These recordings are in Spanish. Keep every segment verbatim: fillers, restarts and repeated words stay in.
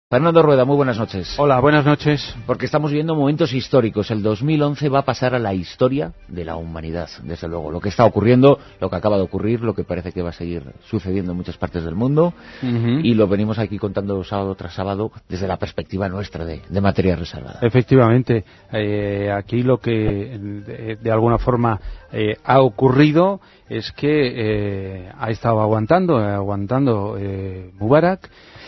Fernando Rueda, muy buenas noches. Hola, buenas noches. Porque estamos viviendo momentos históricos. El dos mil once va a pasar a la historia de la humanidad, desde luego. Lo que está ocurriendo, lo que acaba de ocurrir, lo que parece que va a seguir sucediendo en muchas partes del mundo. Uh-huh. Y lo venimos aquí contando sábado tras sábado desde la perspectiva nuestra de, de materia reservada. Efectivamente. Eh, aquí lo que de, de alguna forma eh, ha ocurrido es que eh, ha estado aguantando, aguantando eh, Mubarak.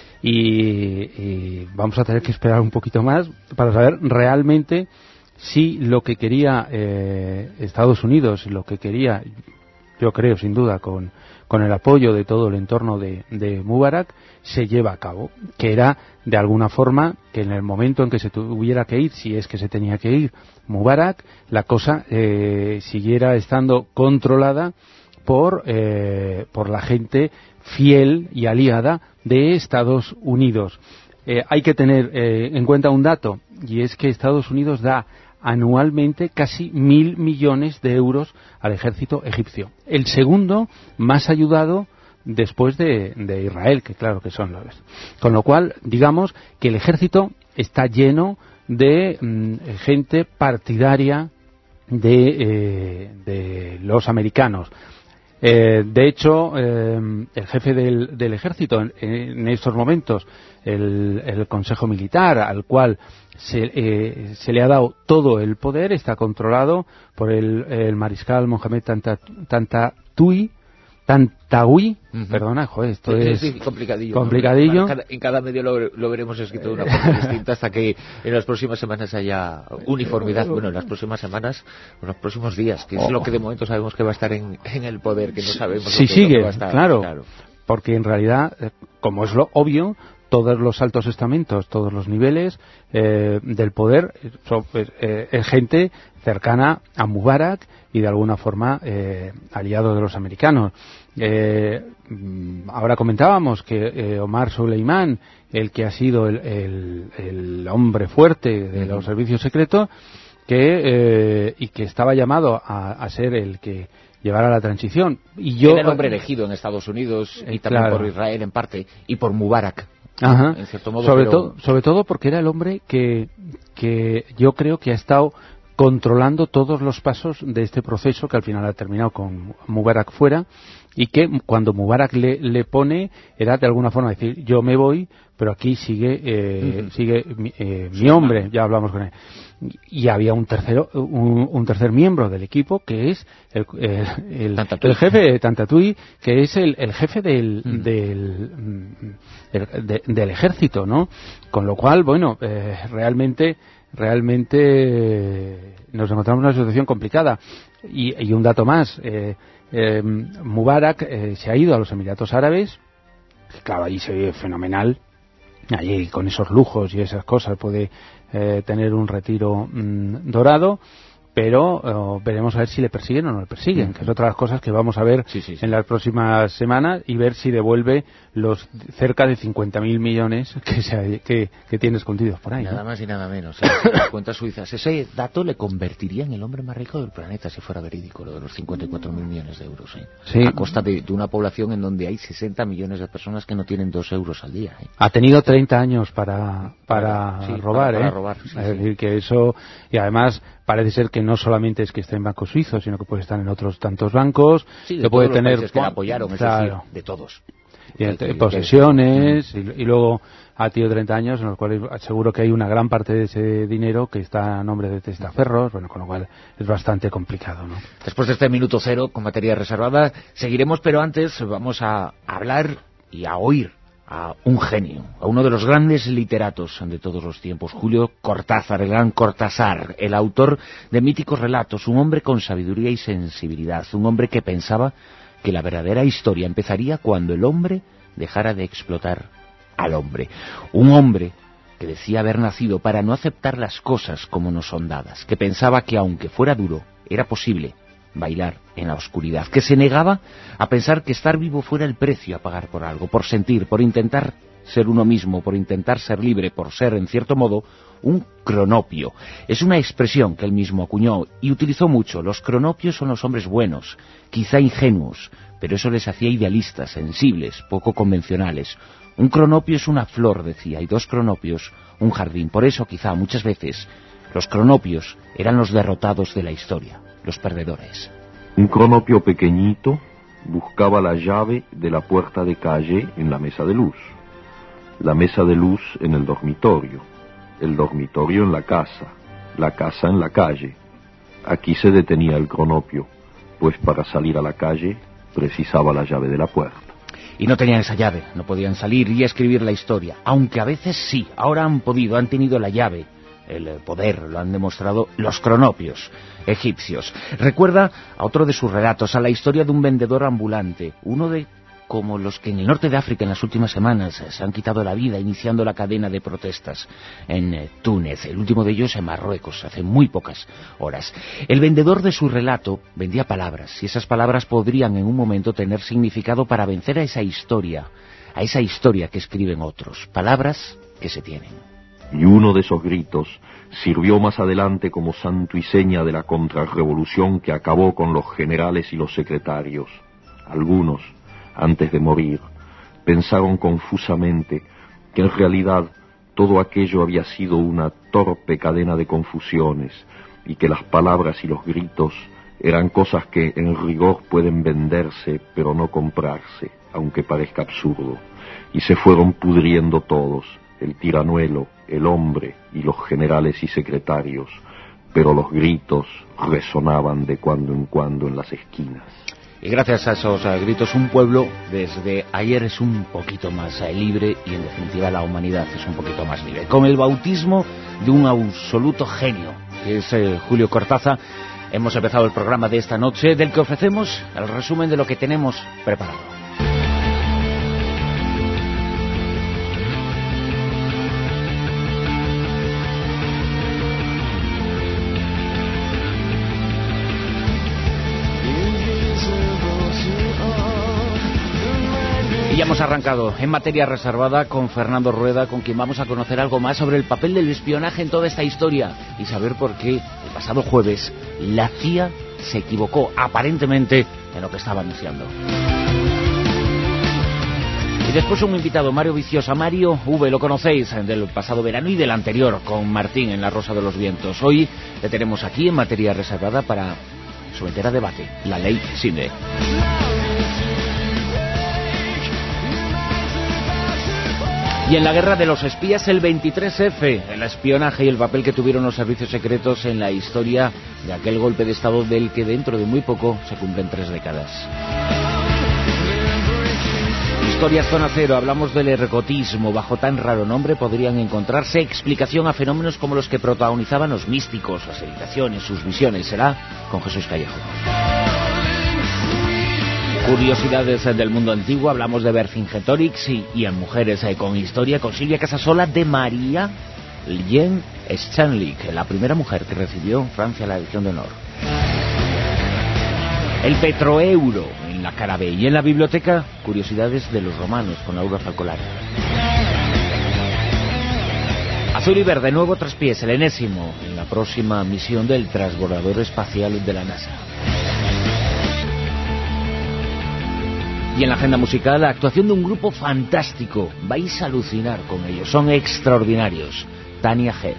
Y, y vamos a tener que esperar un poquito más para saber realmente si lo que quería eh, Estados Unidos, lo que quería, yo creo sin duda, con, con el apoyo de todo el entorno de, de Mubarak, se lleva a cabo, que era de alguna forma que en el momento en que se tuviera que ir, si es que se tenía que ir Mubarak, la cosa eh, siguiera estando controlada por, eh, por la gente fiel y aliada de Estados Unidos. Eh, hay que tener eh, en cuenta un dato, y es que Estados Unidos da anualmente casi mil millones de euros al ejército egipcio. El segundo más ayudado después de, de Israel, que claro que son los. Con lo cual, digamos que el ejército está lleno de mm, gente partidaria de, eh, de los americanos. Eh, de hecho, eh, el jefe del, del ejército en, en estos momentos, el, el Consejo Militar, al cual se, eh, se le ha dado todo el poder, está controlado por el, el mariscal Mohamed Tantawi, Tantawi, uh-huh. perdona, joder, esto sí, es sí, complicadillo. complicadillo. ¿no? Cada, en cada medio lo, lo veremos escrito de una forma distinta hasta que en las próximas semanas haya uniformidad. Bueno, en las próximas semanas, en los próximos días, que es oh. lo que de momento sabemos que va a estar en, en el poder, que no sabemos si lo que, sigue, lo que va a estar. Claro, claro, porque en realidad, como es lo obvio, todos los altos estamentos, todos los niveles eh, del poder son eh, eh, gente cercana a Mubarak y de alguna forma eh, aliado de los americanos. Eh, ahora comentábamos que eh, Omar Suleimán, el que ha sido el, el, el hombre fuerte de los servicios secretos, que eh, y que estaba llamado a, a ser el que llevara la transición. Y yo, era el hombre elegido en Estados Unidos y también claro. por Israel en parte y por Mubarak. Ajá. En cierto modo, sobre pero... todo, sobre todo porque era el hombre que, que yo creo que ha estado controlando todos los pasos de este proceso que al final ha terminado con Mubarak fuera, y que cuando Mubarak le, le pone era de alguna forma decir yo me voy, pero aquí sigue eh, uh-huh. sigue mi, eh, mi hombre, ya hablamos con él. Y había un tercero un, un tercer miembro del equipo que es el, el, el, el jefe Tantawi, que es el, el jefe del, uh-huh. del, del, de, del ejército, ¿no? Con lo cual, bueno, eh, realmente realmente eh, nos encontramos en una situación complicada. Y, y un dato más, eh, eh, Mubarak eh, se ha ido a los Emiratos Árabes, claro, allí se ve fenomenal, allí con esos lujos y esas cosas puede eh, tener un retiro mmm, dorado, pero uh, veremos a ver si le persiguen o no le persiguen, uh-huh. que es otra de las cosas que vamos a ver sí, sí, sí. en las próximas semanas, y ver si devuelve los cerca de cincuenta mil millones que, se, que, que tiene escondidos por ahí. Nada ¿no? más y nada menos, ¿eh? Las cuentas suizas. Ese dato le convertiría en el hombre más rico del planeta si fuera verídico, lo de los cincuenta y cuatro mil millones de euros, ¿eh? Sí. A costa de, de una población en donde hay sesenta millones de personas que no tienen dos euros al día, ¿eh? Ha tenido treinta años para, para sí, robar, para, para ¿eh? robar, sí, es sí. decir, que eso, y además parece ser que no solamente es que esté en bancos suizos, sino que puede estar en otros tantos bancos, sí, que puede tener que le apoyaron, claro, es decir, de todos. Y el, que, posesiones, que, y, y luego ha tenido treinta años en los cuales seguro que hay una gran parte de ese dinero que está a nombre de testaferros, bueno, con lo cual es bastante complicado, ¿no? Después de este minuto cero con materia reservada seguiremos, pero antes vamos a hablar y a oír a un genio, a uno de los grandes literatos de todos los tiempos, Julio Cortázar, el gran Cortázar, el autor de míticos relatos, un hombre con sabiduría y sensibilidad, un hombre que pensaba que la verdadera historia empezaría cuando el hombre dejara de explotar al hombre. Un hombre que decía haber nacido para no aceptar las cosas como nos son dadas, que pensaba que aunque fuera duro, era posible bailar en la oscuridad, que se negaba a pensar que estar vivo fuera el precio a pagar por algo, por sentir, por intentar ser uno mismo, por intentar ser libre, por ser, en cierto modo, un cronopio. Es una expresión que él mismo acuñó y utilizó mucho. Los cronopios son los hombres buenos, quizá ingenuos, pero eso les hacía idealistas, sensibles, poco convencionales. Un cronopio es una flor, decía, y dos cronopios, un jardín. Por eso, quizá, muchas veces, los cronopios eran los derrotados de la historia, los perdedores. Un cronopio pequeñito buscaba la llave de la puerta de calle en la mesa de luz, la mesa de luz en el dormitorio, el dormitorio en la casa, la casa en la calle. Aquí se detenía el cronopio, pues para salir a la calle precisaba la llave de la puerta. Y no tenían esa llave, no podían salir y escribir la historia, aunque a veces sí, ahora han podido, han tenido la llave, el poder, lo han demostrado los cronopios egipcios. Recuerda a otro de sus relatos, a la historia de un vendedor ambulante, uno de como los que en el norte de África en las últimas semanas se han quitado la vida iniciando la cadena de protestas en eh, Túnez, el último de ellos en Marruecos, hace muy pocas horas. El vendedor de su relato vendía palabras, y esas palabras podrían en un momento tener significado para vencer a esa historia, a esa historia que escriben otros, palabras que se tienen. Y uno de esos gritos sirvió más adelante como santo y seña de la contrarrevolución que acabó con los generales y los secretarios. Algunos, antes de morir, pensaron confusamente que en realidad todo aquello había sido una torpe cadena de confusiones y que las palabras y los gritos eran cosas que en rigor pueden venderse pero no comprarse, aunque parezca absurdo. Y se fueron pudriendo todos, el tiranuelo, el hombre y los generales y secretarios, pero los gritos resonaban de cuando en cuando en las esquinas. Y gracias a esos uh, gritos, un pueblo desde ayer es un poquito más uh, libre y en definitiva la humanidad es un poquito más libre. Con el bautismo de un absoluto genio, que es uh, Julio Cortázar, hemos empezado el programa de esta noche, del que ofrecemos el resumen de lo que tenemos preparado. Y ya hemos arrancado en materia reservada con Fernando Rueda, con quien vamos a conocer algo más sobre el papel del espionaje en toda esta historia y saber por qué el pasado jueves la C I A se equivocó aparentemente en lo que estaba anunciando. Y después un invitado, Mario Viciosa. Mario V, lo conocéis del pasado verano y del anterior, con Martín en La Rosa de los Vientos. Hoy le tenemos aquí en materia reservada para someter a debate la ley Sinde. Y en la guerra de los espías, el veintitrés efe, el espionaje y el papel que tuvieron los servicios secretos en la historia de aquel golpe de Estado del que dentro de muy poco se cumplen tres décadas. Historias Zona Cero, hablamos del ergotismo. Bajo tan raro nombre podrían encontrarse explicación a fenómenos como los que protagonizaban los místicos, las meditaciones, sus visiones. Será con Jesús Callejo. Curiosidades del mundo antiguo, hablamos de Vercingetorix y, y en Mujeres eh, con Historia, con Silvia Casasola, de María Lien Stanlik, la primera mujer que recibió en Francia la Legión de Honor. El petroeuro en la cara B, y en la biblioteca, curiosidades de los romanos con Laura Falcolari. Azul y verde, nuevo traspiés, el enésimo, en la próxima misión del transbordador espacial de la NASA. Y en la agenda musical, la actuación de un grupo fantástico. Vais a alucinar con ellos, son extraordinarios. Tania Head.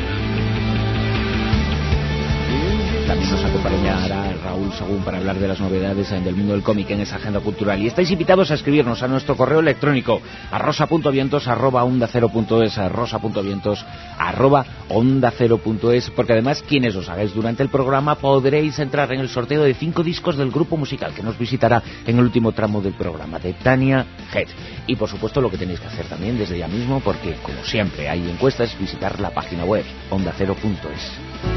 También nos acompañará Raúl Sagún para hablar de las novedades del mundo del cómic en esa agenda cultural. Y estáis invitados a escribirnos a nuestro correo electrónico a rosa.vientos arroba onda cero punto es, a rosa.vientos arroba onda cero punto es, porque además quienes os hagáis durante el programa podréis entrar en el sorteo de cinco discos del grupo musical que nos visitará en el último tramo del programa, de Tania Head. Y por supuesto lo que tenéis que hacer también desde ya mismo, porque como siempre hay encuestas, visitar la página web onda cero punto es.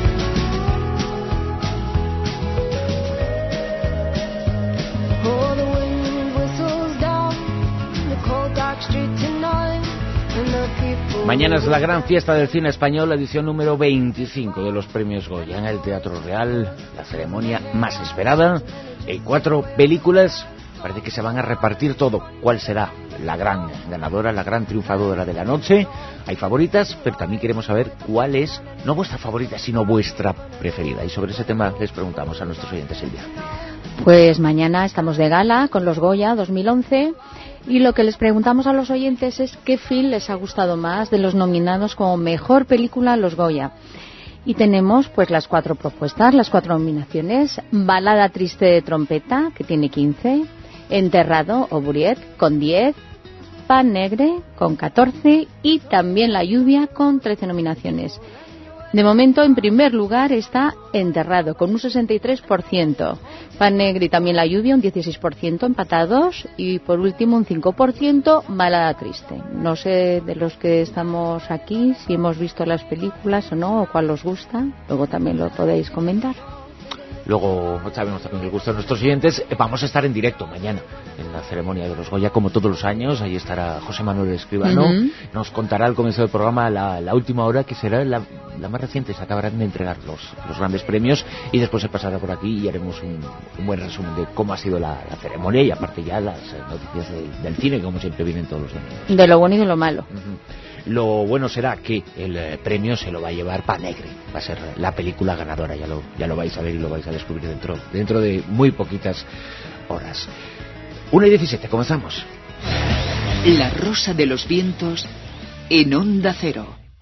Mañana es la gran fiesta del cine español, la edición número veinticinco de los premios Goya en el Teatro Real, la ceremonia más esperada. Hay cuatro películas, parece que se van a repartir todo. ¿Cuál será la gran ganadora, la gran triunfadora de la noche? Hay favoritas, pero también queremos saber cuál es, no vuestra favorita, sino vuestra preferida. Y sobre ese tema les preguntamos a nuestros oyentes, Silvia. Pues mañana estamos de gala con los Goya dos mil once. Y lo que les preguntamos a los oyentes es qué film les ha gustado más de los nominados como mejor película a los Goya. Y tenemos pues las cuatro propuestas, las cuatro nominaciones: Balada triste de trompeta, que tiene quince, Enterrado o Buriet con diez, Pan Negre con catorce y también La lluvia con trece nominaciones. De momento, en primer lugar está Enterrado, con un sesenta y tres por ciento. Pan Negre y también La lluvia, un dieciséis por ciento, empatados. Y por último, un cinco por ciento, Balada triste. No sé de los que estamos aquí si hemos visto las películas o no, o cuál os gusta. Luego también lo podéis comentar. Luego sabemos también el gusto de nuestros oyentes. Vamos a estar en directo mañana en la ceremonia de los Goya, como todos los años. Ahí estará José Manuel Escribano. Uh-huh. Nos contará al comienzo del programa la, la última hora, que será la, la más reciente. Se acabarán de entregar los, los grandes premios y después se pasará por aquí y haremos un, un buen resumen de cómo ha sido la, la ceremonia y aparte ya las noticias de, del cine, como siempre vienen todos los domingos. De lo bueno y de lo malo. Uh-huh. Lo bueno será que el eh, premio se lo va a llevar Pan Negre. Va a ser la película ganadora, ya lo, ya lo vais a ver y lo vais a descubrir dentro, dentro de muy poquitas horas. una y diecisiete, comenzamos. La Rosa de los Vientos en Onda Cero.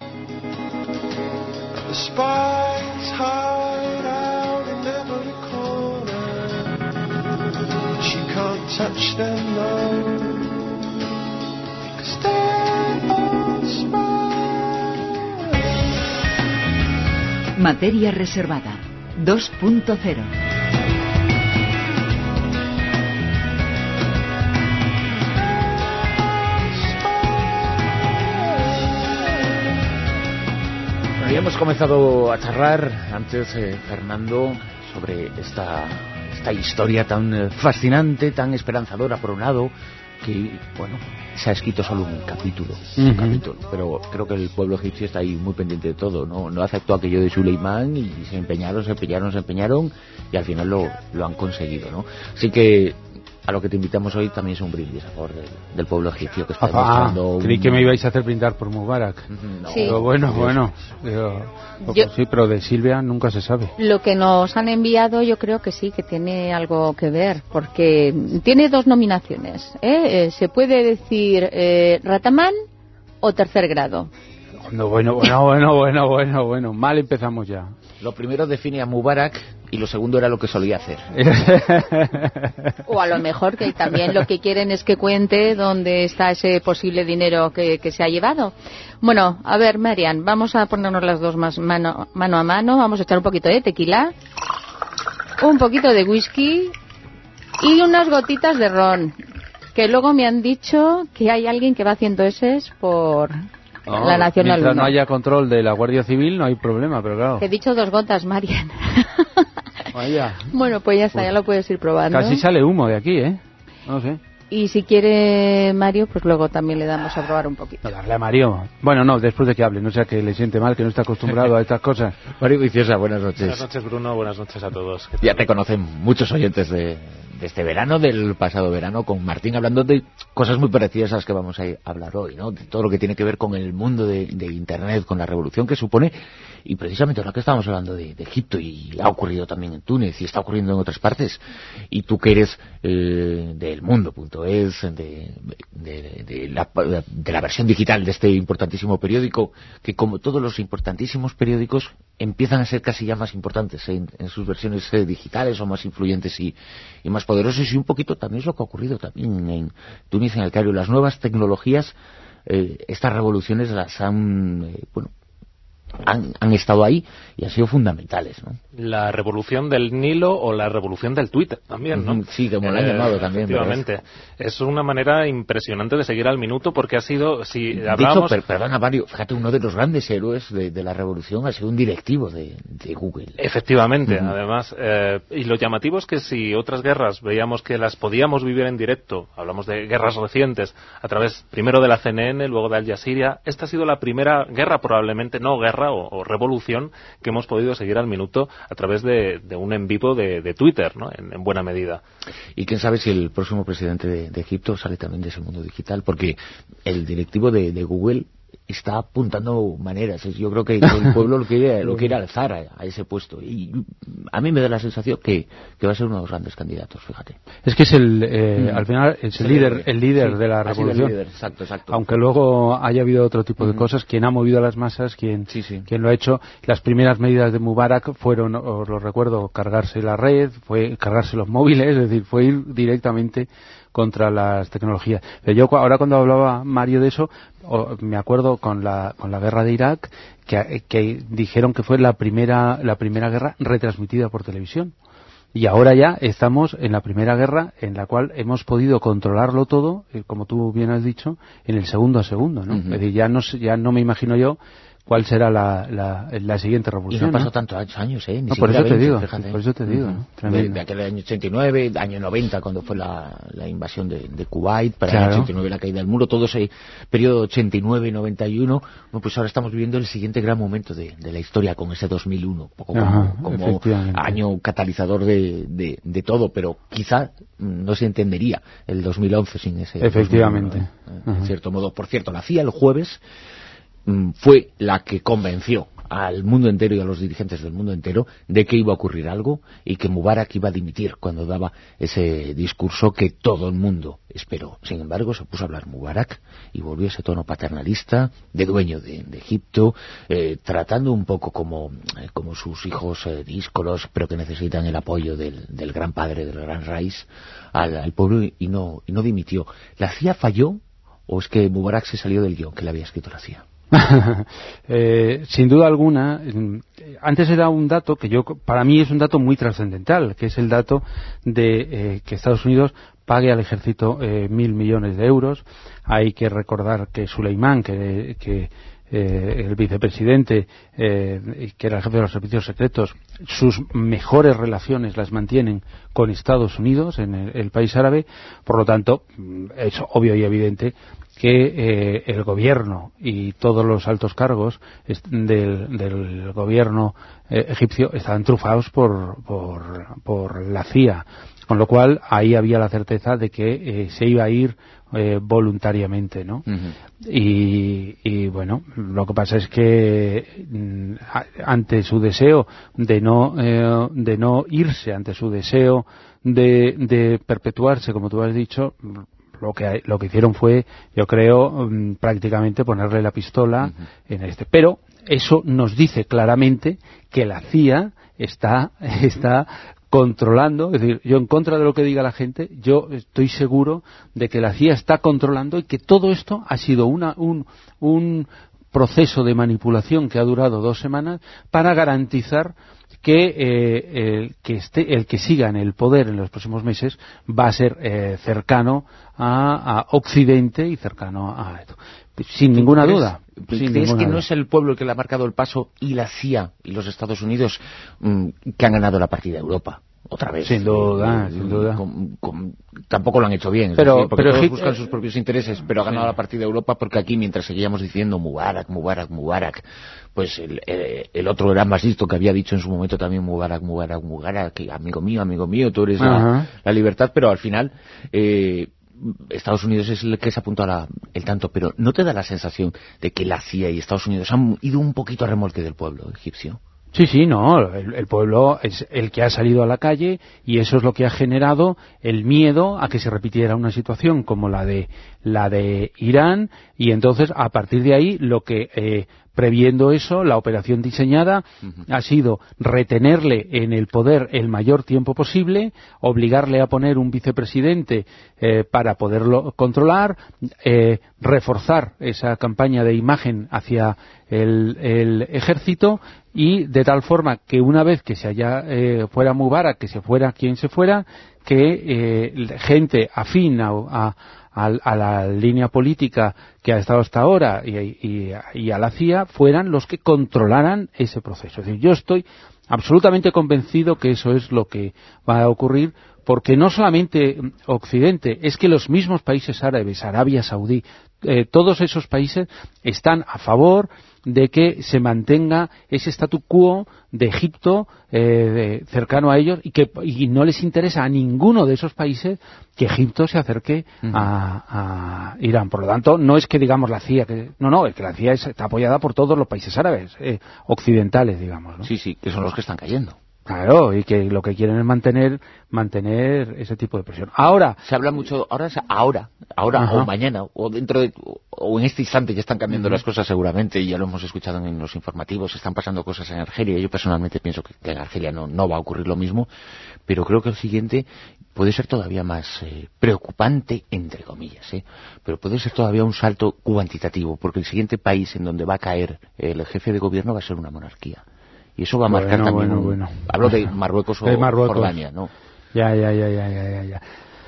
Materia reservada dos punto cero. Habíamos comenzado a charlar antes, eh, Fernando, sobre esta, esta historia tan eh, fascinante, tan esperanzadora por un lado, que, bueno, se ha escrito solo un capítulo, uh-huh. un capítulo, pero creo que el pueblo egipcio está ahí muy pendiente de todo, no no aceptó aquello de Suleimán y se empeñaron, se empeñaron, se empeñaron y al final lo, lo han conseguido, ¿no? Así que a lo que te invitamos hoy también es un brindis a favor del, del pueblo egipcio que está demostrando. Ah, creí un... que me ibais a hacer brindar por Mubarak. No, sí. Pero bueno, bueno. Pero, yo, sí, pero de Silvia nunca se sabe. Lo que nos han enviado yo creo que sí, que tiene algo que ver, porque tiene dos nominaciones. ¿eh? Eh, se puede decir eh, Ratamán o Tercer Grado. Bueno, bueno, bueno, bueno, bueno, bueno, bueno. Mal empezamos ya. Lo primero define a Mubarak y lo segundo era lo que solía hacer. O a lo mejor que también lo que quieren es que cuente dónde está ese posible dinero que, que se ha llevado. Bueno, a ver, Marian, vamos a ponernos las dos más mano, mano a mano. Vamos a echar un poquito de tequila, un poquito de whisky y unas gotitas de ron. Que luego me han dicho que hay alguien que va haciendo eses por... No, la Nacional mientras uno. No haya control de la Guardia Civil no hay problema, pero claro. Te he dicho dos gotas, Marian. Vaya. Bueno, pues ya está, pues ya lo puedes ir probando. Casi sale humo de aquí, ¿eh? No sé. Y si quiere Mario, pues luego también le damos a probar un poquito. No, darle a Mario. Bueno, no, después de que hable, no sea que le siente mal, que no está acostumbrado a estas cosas. Mario Viciosa, buenas noches. Buenas noches, Bruno, buenas noches a todos. Ya te conocen muchos oyentes de, de este verano, del pasado verano, con Martín, hablando de cosas muy parecidas a las que vamos a hablar hoy, ¿no? De todo lo que tiene que ver con el mundo de, de Internet, con la revolución que supone, y precisamente ahora que estamos hablando de, de Egipto, y ha ocurrido también en Túnez, y está ocurriendo en otras partes, y tú que eres eh, del mundo punto es, de De, de, de, la, de la versión digital de este importantísimo periódico, que como todos los importantísimos periódicos empiezan a ser casi ya más importantes en, en sus versiones eh, digitales o más influyentes y, y más poderosos, y un poquito también es lo que ha ocurrido también en Túnez, en el Cairo. Las nuevas tecnologías, eh, estas revoluciones las han, eh, bueno, Han, han estado ahí y han sido fundamentales, ¿no? La revolución del Nilo o la revolución del Twitter también, ¿no? Sí, como lo han eh, llamado también. Efectivamente. Es una manera impresionante de seguir al minuto porque ha sido, si hablamos... Dicho, per, perdona Mario, fíjate, uno de los grandes héroes de, de la revolución ha sido un directivo de, de Google. Efectivamente, uh-huh. Además, eh, y lo llamativo es que si otras guerras veíamos que las podíamos vivir en directo, hablamos de guerras recientes, a través primero de la C N N, luego de Al Jazeera, esta ha sido la primera guerra, probablemente no guerra o, o revolución, que hemos podido seguir al minuto a través de, de un en vivo de, de Twitter, ¿no? En, en buena medida. Y quién sabe si el próximo presidente de, de Egipto sale también de ese mundo digital, porque el directivo de, de Google está apuntando maneras. Yo creo que el pueblo lo quiere, lo quiere alzar a, a ese puesto. Y a mí me da la sensación que, que va a ser uno de los grandes candidatos, fíjate. Es que es el, eh, mm. al final, es el líder, el líder sí, de la revolución. Líder, exacto, exacto. Aunque luego haya habido otro tipo de mm. cosas, quien ha movido a las masas, quien, sí, sí. quien lo ha hecho. Las primeras medidas de Mubarak fueron, os lo recuerdo, cargarse la red, fue cargarse los móviles, es decir, fue ir directamente contra las tecnologías. Pero yo ahora cuando hablaba Mario de eso, me acuerdo con la con la guerra de Irak, que, que dijeron que fue la primera la primera guerra retransmitida por televisión. Y ahora ya estamos en la primera guerra en la cual hemos podido controlarlo todo, como tú bien has dicho, en el segundo a segundo, ¿no? Uh-huh. Es decir, ya no, ya no me imagino yo cuál será la, la, la siguiente revolución. Y no pasó ¿no? tantos años, ¿eh? Ni no, por, eso veinte, digo, fíjate. por eso te digo, uh-huh. ¿no? De, de aquel año ochenta y nueve, año noventa, cuando fue la, la invasión de, de Kuwait, para claro. el ochenta y nueve la caída del muro, todo ese periodo ochenta y nueve y noventa y uno, bueno, pues ahora estamos viviendo el siguiente gran momento de, de la historia con ese dos mil uno, poco como, Ajá, como año catalizador de, de, de todo, pero quizá no se entendería el dos mil once sin ese efectivamente dos mil uno, ¿eh? En cierto modo. Por cierto, la C I A el jueves fue la que convenció al mundo entero y a los dirigentes del mundo entero de que iba a ocurrir algo y que Mubarak iba a dimitir cuando daba ese discurso que todo el mundo esperó. Sin embargo, se puso a hablar Mubarak y volvió ese tono paternalista de dueño de, de Egipto, eh, tratando un poco como, eh, como sus hijos eh, díscolos, pero que necesitan el apoyo del, del gran padre, del gran Rais, al, al pueblo y no, y no dimitió. ¿La C I A falló o es que Mubarak se salió del guión que le había escrito la C I A? eh, sin duda alguna, antes era un dato que yo para mí es un dato muy trascendental, que es el dato de eh, que Estados Unidos pague al ejército eh, mil millones de euros. Hay que recordar que Suleimán, que, que eh, el vicepresidente, eh, que era el jefe de los servicios secretos, sus mejores relaciones las mantienen con Estados Unidos, en el, el país árabe. Por lo tanto, es obvio y evidente que eh, el gobierno y todos los altos cargos del, del gobierno eh, egipcio estaban trufados por, por, por la C I A, con lo cual ahí había la certeza de que eh, se iba a ir eh, voluntariamente, ¿no? Uh-huh. Y, y bueno, lo que pasa es que mm, ante su deseo de no eh, de no irse, ante su deseo de, de perpetuarse, como tú has dicho, lo que lo que hicieron fue, yo creo, um, prácticamente ponerle la pistola uh-huh. en este. Pero eso nos dice claramente que la C I A está está controlando, es decir, yo en contra de lo que diga la gente, yo estoy seguro de que la C I A está controlando y que todo esto ha sido una un un proceso de manipulación que ha durado dos semanas para garantizar que eh, el que esté, el que siga en el poder en los próximos meses va a ser eh, cercano a, a Occidente y cercano a esto. Sin ninguna ¿Crees, duda. Sin ¿Crees ninguna que duda. no es el pueblo el que le ha marcado el paso y la C I A y los Estados Unidos mmm, que han ganado la partida de Europa? Otra vez. Sin duda, eh, sin duda. Con, con, tampoco lo han hecho bien, pero, decir, porque pero todos eh, buscan sus propios intereses, pero ha ganado sí. la partida de Europa porque aquí, mientras seguíamos diciendo Mubarak, Mubarak, Mubarak, pues el, el, el otro era más listo que había dicho en su momento también Mubarak, Mubarak, Mubarak, que amigo mío, amigo mío, tú eres la, la libertad, pero al final eh, Estados Unidos es el que se apunta a la, el tanto, pero ¿no te da la sensación de que la C I A y Estados Unidos han ido un poquito a remolque del pueblo egipcio? Sí, sí, no, el, el pueblo es el que ha salido a la calle y eso es lo que ha generado el miedo a que se repitiera una situación como la de la de Irán y entonces a partir de ahí lo que eh, previendo eso, la operación diseñada uh-huh. ha sido retenerle en el poder el mayor tiempo posible, obligarle a poner un vicepresidente eh, para poderlo controlar, eh, reforzar esa campaña de imagen hacia el, el ejército y de tal forma que una vez que se haya eh, fuera Mubarak, que se fuera quien se fuera, que eh, gente afín a, a a la línea política que ha estado hasta ahora y, y, y a la C I A fueran los que controlaran ese proceso. Es decir, yo estoy absolutamente convencido que eso es lo que va a ocurrir, porque no solamente Occidente, es que los mismos países árabes, Arabia Saudí, eh, todos esos países están a favor de que se mantenga ese statu quo de Egipto eh, de, cercano a ellos y que y no les interesa a ninguno de esos países que Egipto se acerque uh-huh. a, a Irán. Por lo tanto, no es que digamos la C I A, que no, no, es que la C I A es, está apoyada por todos los países árabes, eh, occidentales, digamos, ¿no? Sí, sí, que son los que están cayendo. Claro, y que lo que quieren es mantener mantener ese tipo de presión. Ahora se habla mucho, ahora ahora, ahora Ajá. o mañana, o dentro de, o en este instante ya están cambiando uh-huh. las cosas seguramente, y ya lo hemos escuchado en los informativos, están pasando cosas en Argelia. Yo personalmente pienso que, que en Argelia no, no va a ocurrir lo mismo, pero creo que el siguiente puede ser todavía más eh, preocupante, entre comillas, ¿eh? pero puede ser todavía un salto cuantitativo, porque el siguiente país en donde va a caer el jefe de gobierno va a ser una monarquía. Y eso va a marcar bueno, también... Bueno, un, bueno. Hablo de Marruecos o de Marruecos. Jordania, ¿no? Ya, ya, ya, ya, ya, ya.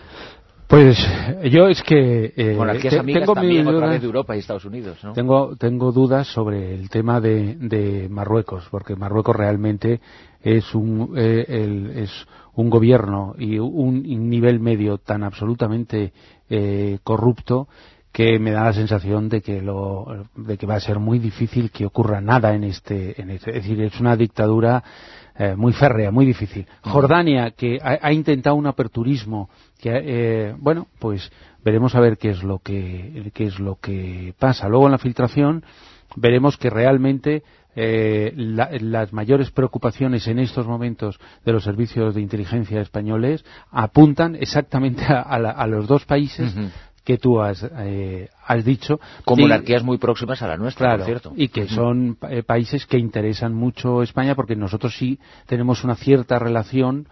Pues yo es que... Eh, Monarquías te, amigas tengo también dudas, otra vez de Europa y Estados Unidos, ¿no? Tengo, tengo dudas sobre el tema de, de Marruecos, porque Marruecos realmente es un, eh, el, es un gobierno y un nivel medio tan absolutamente eh, corrupto que me da la sensación de que lo de que va a ser muy difícil que ocurra nada en este, en este es decir, es una dictadura eh, muy férrea, muy difícil. Uh-huh. Jordania, que ha, ha intentado un aperturismo, que eh, bueno, pues veremos a ver qué es lo que qué es lo que pasa. Luego en la filtración veremos que realmente eh, la, las mayores preocupaciones en estos momentos de los servicios de inteligencia españoles apuntan exactamente a, a, la, a los dos países uh-huh. que tú has, eh, has dicho. Con y, monarquías muy próximas a la nuestra, claro, por cierto. Y que son eh, países que interesan mucho a España, porque nosotros sí tenemos una cierta relación,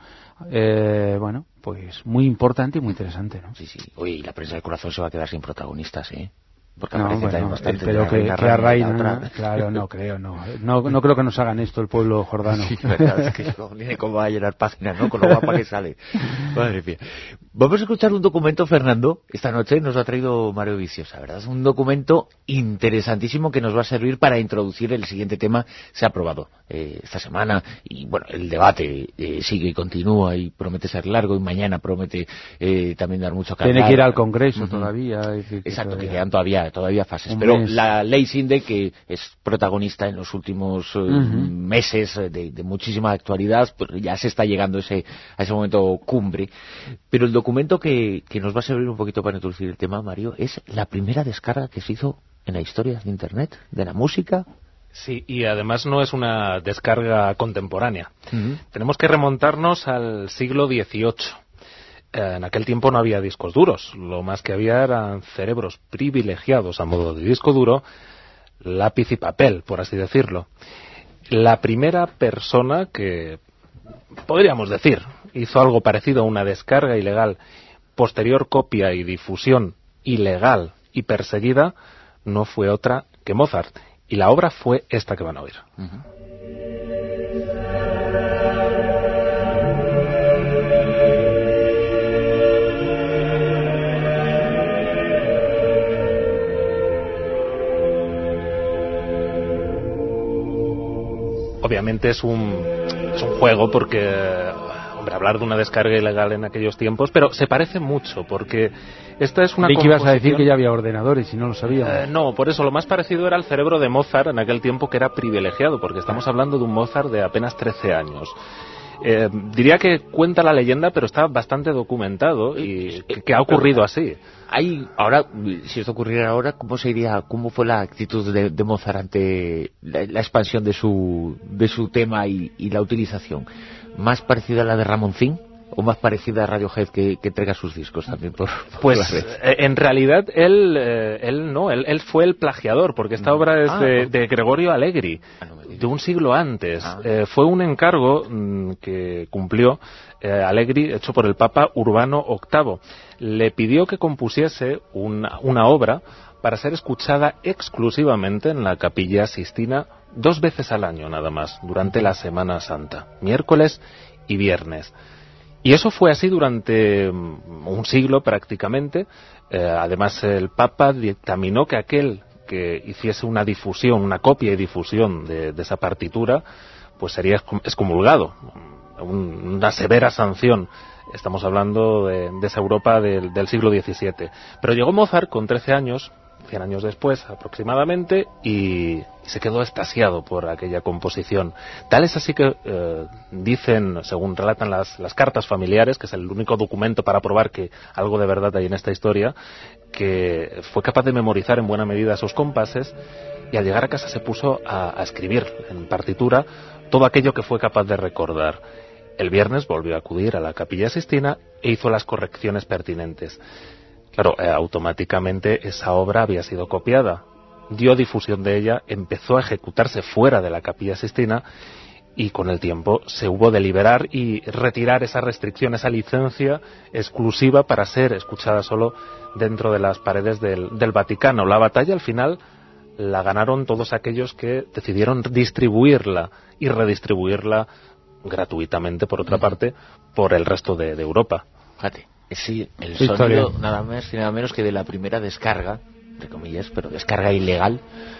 eh, bueno, pues muy importante y muy interesante, ¿no? Sí, sí. Oye, y la prensa del corazón se va a quedar sin protagonistas, ¿eh? Porque no, aparece bueno, también bastante. Pero que, que a Reina, claro, no creo, no. no. No creo que nos hagan esto el pueblo jordano. Sí, verdad, es que no, ni cómo va a llenar páginas, ¿no? Con lo guapa que sale. Madre mía. Vamos a escuchar un documento, Fernando, esta noche nos ha traído Mario Viciosa, ¿verdad? Es un documento interesantísimo que nos va a servir para introducir el siguiente tema. Se ha aprobado eh, esta semana y, bueno, el debate eh, sigue y continúa y promete ser largo y mañana promete eh, también dar mucho que hablar. Tiene que ir al Congreso uh-huh. todavía. Es decir, que Exacto, todavía... que quedan todavía todavía fases, Un pero mes. La ley Sinde, que es protagonista en los últimos uh, uh-huh. meses de, de muchísima actualidad, pues ya se está llegando ese, a ese momento cumbre. Pero el documento que, que nos va a servir un poquito para introducir el tema, Mario, es la primera descarga que se hizo en la historia de Internet, de la música. Sí, y además no es una descarga contemporánea. Uh-huh. Tenemos que remontarnos al siglo dieciocho. En aquel tiempo no había discos duros, lo más que había eran cerebros privilegiados a modo de disco duro, lápiz y papel, por así decirlo. La primera persona que, podríamos decir, hizo algo parecido a una descarga ilegal, posterior copia y difusión ilegal y perseguida, no fue otra que Mozart. Y la obra fue esta que van a oír. Uh-huh. Obviamente es un, es un juego porque, hombre, hablar de una descarga ilegal en aquellos tiempos, pero se parece mucho porque esta es una composición... que ibas a decir que ya había ordenadores y no lo sabíamos. Eh, no, por eso lo más parecido era el cerebro de Mozart en aquel tiempo, que era privilegiado, porque estamos hablando de un Mozart de apenas trece años. Eh, diría que cuenta la leyenda, pero está bastante documentado y que, que ha ocurrido así. Hay, ahora, si esto ocurriera ahora, ¿cómo sería, cómo fue la actitud de, de Mozart ante la, la expansión de su, de su tema y, y la utilización? ¿Más parecida a la de Ramoncín o más parecida a Radiohead, que, que entrega sus discos también por, por pues en realidad él eh, él no él, él fue el plagiador, porque esta obra es ah, de, no. de Gregorio Allegri, ah, no de un siglo antes. ah. eh, fue un encargo mmm, que cumplió eh, Allegri, hecho por el Papa Urbano octavo. Le pidió que compusiese una, una obra para ser escuchada exclusivamente en la Capilla Sistina dos veces al año nada más, durante la Semana Santa, miércoles y viernes. Y eso fue así durante un siglo prácticamente. Eh, además, el Papa dictaminó que aquel que hiciese una difusión, una copia y difusión de, de esa partitura, pues sería excomulgado. Un, una severa sanción. Estamos hablando de, de esa Europa del, del siglo diecisiete. Pero llegó Mozart con trece años, cien años después aproximadamente, y se quedó extasiado por aquella composición. Tal es así que eh, dicen, según relatan las, las cartas familiares, que es el único documento para probar que algo de verdad hay en esta historia, que fue capaz de memorizar en buena medida esos compases, y al llegar a casa se puso a, a escribir en partitura todo aquello que fue capaz de recordar. El viernes volvió a acudir a la Capilla Sixtina e hizo las correcciones pertinentes. Claro, eh, automáticamente esa obra había sido copiada, dio difusión de ella, empezó a ejecutarse fuera de la Capilla Sixtina, y con el tiempo se hubo de liberar y retirar esa restricción, esa licencia exclusiva para ser escuchada solo dentro de las paredes del, del Vaticano. La batalla al final la ganaron todos aquellos que decidieron distribuirla y redistribuirla gratuitamente, por otra parte, por el resto de, de Europa. Fíjate, sí, el Sí, sonido historia. nada más y nada menos que de la primera descarga, entre comillas, pero descarga ilegal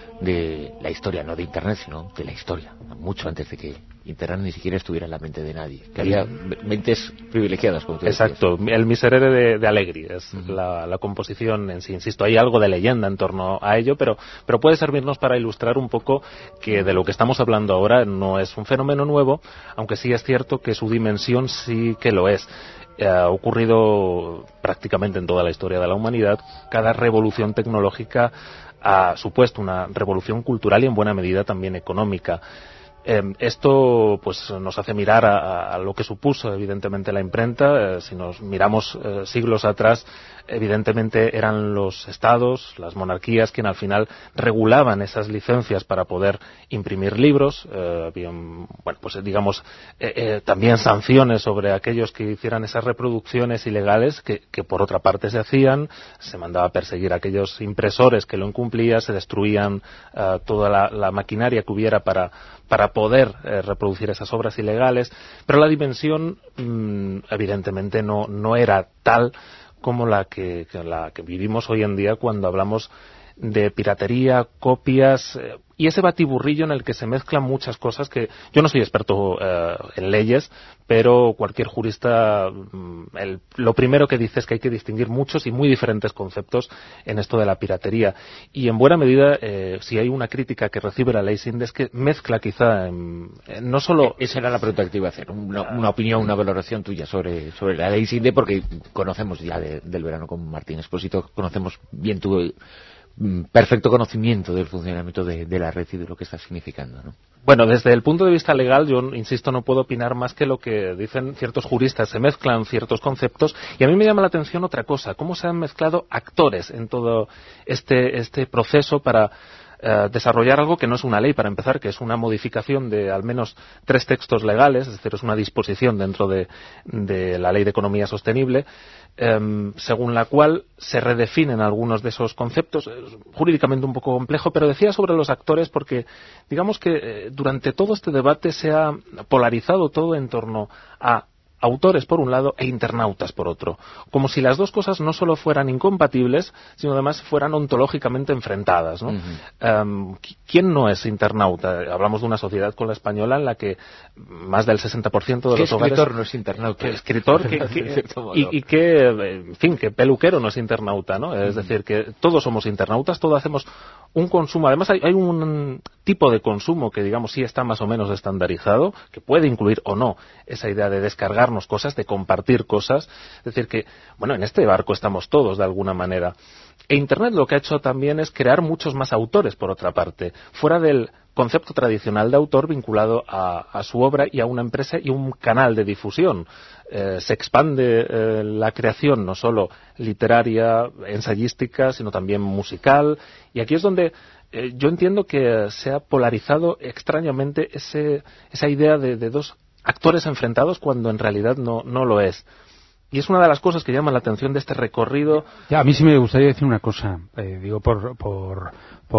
de la historia, no de Internet, sino de la historia, mucho antes de que Internet ni siquiera estuviera en la mente de nadie, que había mentes privilegiadas, como tú decías. Exacto, el Miserere de, de Allegri es Uh-huh. la, la composición en sí. Insisto, hay algo de leyenda en torno a ello, pero, pero puede servirnos para ilustrar un poco que de lo que estamos hablando ahora no es un fenómeno nuevo, aunque sí es cierto que su dimensión sí que lo es. Eh, ha ocurrido prácticamente en toda la historia de la humanidad. Cada revolución tecnológica ha supuesto una revolución cultural y en buena medida también económica. Eh, esto pues nos hace mirar a, a lo que supuso evidentemente la imprenta. Eh, si nos miramos eh, siglos atrás, evidentemente eran los estados, las monarquías, quienes al final regulaban esas licencias para poder imprimir libros. Eh, había, bueno, pues digamos, eh, eh, también sanciones sobre aquellos que hicieran esas reproducciones ilegales que, que por otra parte se hacían. Se mandaba a perseguir a aquellos impresores que lo incumplían, se destruían eh, toda la, la maquinaria que hubiera para para poder eh, reproducir esas obras ilegales, pero la dimensión mmm, evidentemente no, no era tal como la que, que la que vivimos hoy en día cuando hablamos de piratería, copias eh, y ese batiburrillo en el que se mezclan muchas cosas que yo no soy experto eh, en leyes, pero cualquier jurista mm, el, lo primero que dice es que hay que distinguir muchos y muy diferentes conceptos en esto de la piratería, y en buena medida eh, si hay una crítica que recibe la ley Sinde es que mezcla quizá en, en no solo... Esa era la pregunta que te iba a hacer, una, una opinión, una valoración tuya sobre, sobre la ley Sinde, porque conocemos ya de, del verano con Martín Expósito, conocemos bien tu perfecto conocimiento del funcionamiento de, de la red y de lo que está significando, ¿no? Bueno, desde el punto de vista legal, yo insisto, no puedo opinar más que lo que dicen ciertos juristas. Se mezclan ciertos conceptos y a mí me llama la atención otra cosa, cómo se han mezclado actores en todo este, este proceso para eh, desarrollar algo que no es una ley, para empezar, que es una modificación de al menos tres textos legales, es decir, es una disposición dentro de, de la Ley de Economía Sostenible, Eh, según la cual se redefinen algunos de esos conceptos, eh, jurídicamente un poco complejo, pero decía sobre los actores porque digamos que eh, durante todo este debate se ha polarizado todo en torno a autores por un lado e internautas por otro, como si las dos cosas no solo fueran incompatibles, sino además fueran ontológicamente enfrentadas, ¿no? Uh-huh. Um, ¿Quién no es internauta? Hablamos de una sociedad con la española en la que más del sesenta por ciento de los hogares... ¿Qué escritor no es internauta? ¿Qué escritor? ¿Qué, qué, y, y qué, en fin, qué peluquero no es internauta, ¿no? Es uh-huh. decir, que todos somos internautas, todos hacemos un consumo. Además hay, hay un tipo de consumo que, digamos, sí está más o menos estandarizado, que puede incluir o no esa idea de descargar cosas, de compartir cosas. Es decir que, bueno, en este barco estamos todos de alguna manera. E Internet lo que ha hecho también es crear muchos más autores, por otra parte, fuera del concepto tradicional de autor vinculado a, a su obra y a una empresa y un canal de difusión. Eh, se expande eh, la creación no solo literaria, ensayística, sino también musical, y aquí es donde eh, yo entiendo que se ha polarizado extrañamente ese, esa idea de, de dos actores enfrentados cuando en realidad no, no lo es. Y es una de las cosas que llama la atención de este recorrido. Ya, a mí sí me gustaría decir una cosa, eh, digo, por, por,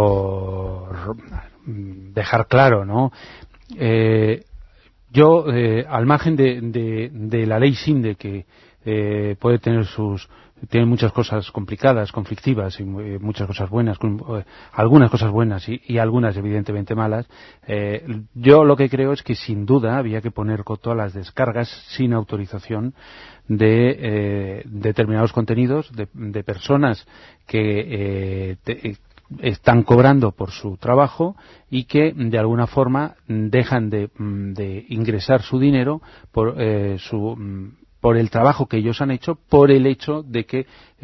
por dejar claro, ¿no? Eh, yo, eh, al margen de, de, de la ley Sinde, que eh, puede tener sus, tiene muchas cosas complicadas, conflictivas y eh, muchas cosas buenas, eh, algunas cosas buenas y, y algunas evidentemente malas. Eh, yo lo que creo es que sin duda había que poner coto a las descargas sin autorización de eh, determinados contenidos de, de personas que eh, te, están cobrando por su trabajo y que de alguna forma dejan de, de ingresar su dinero por eh, su por el trabajo que ellos han hecho, por el hecho de que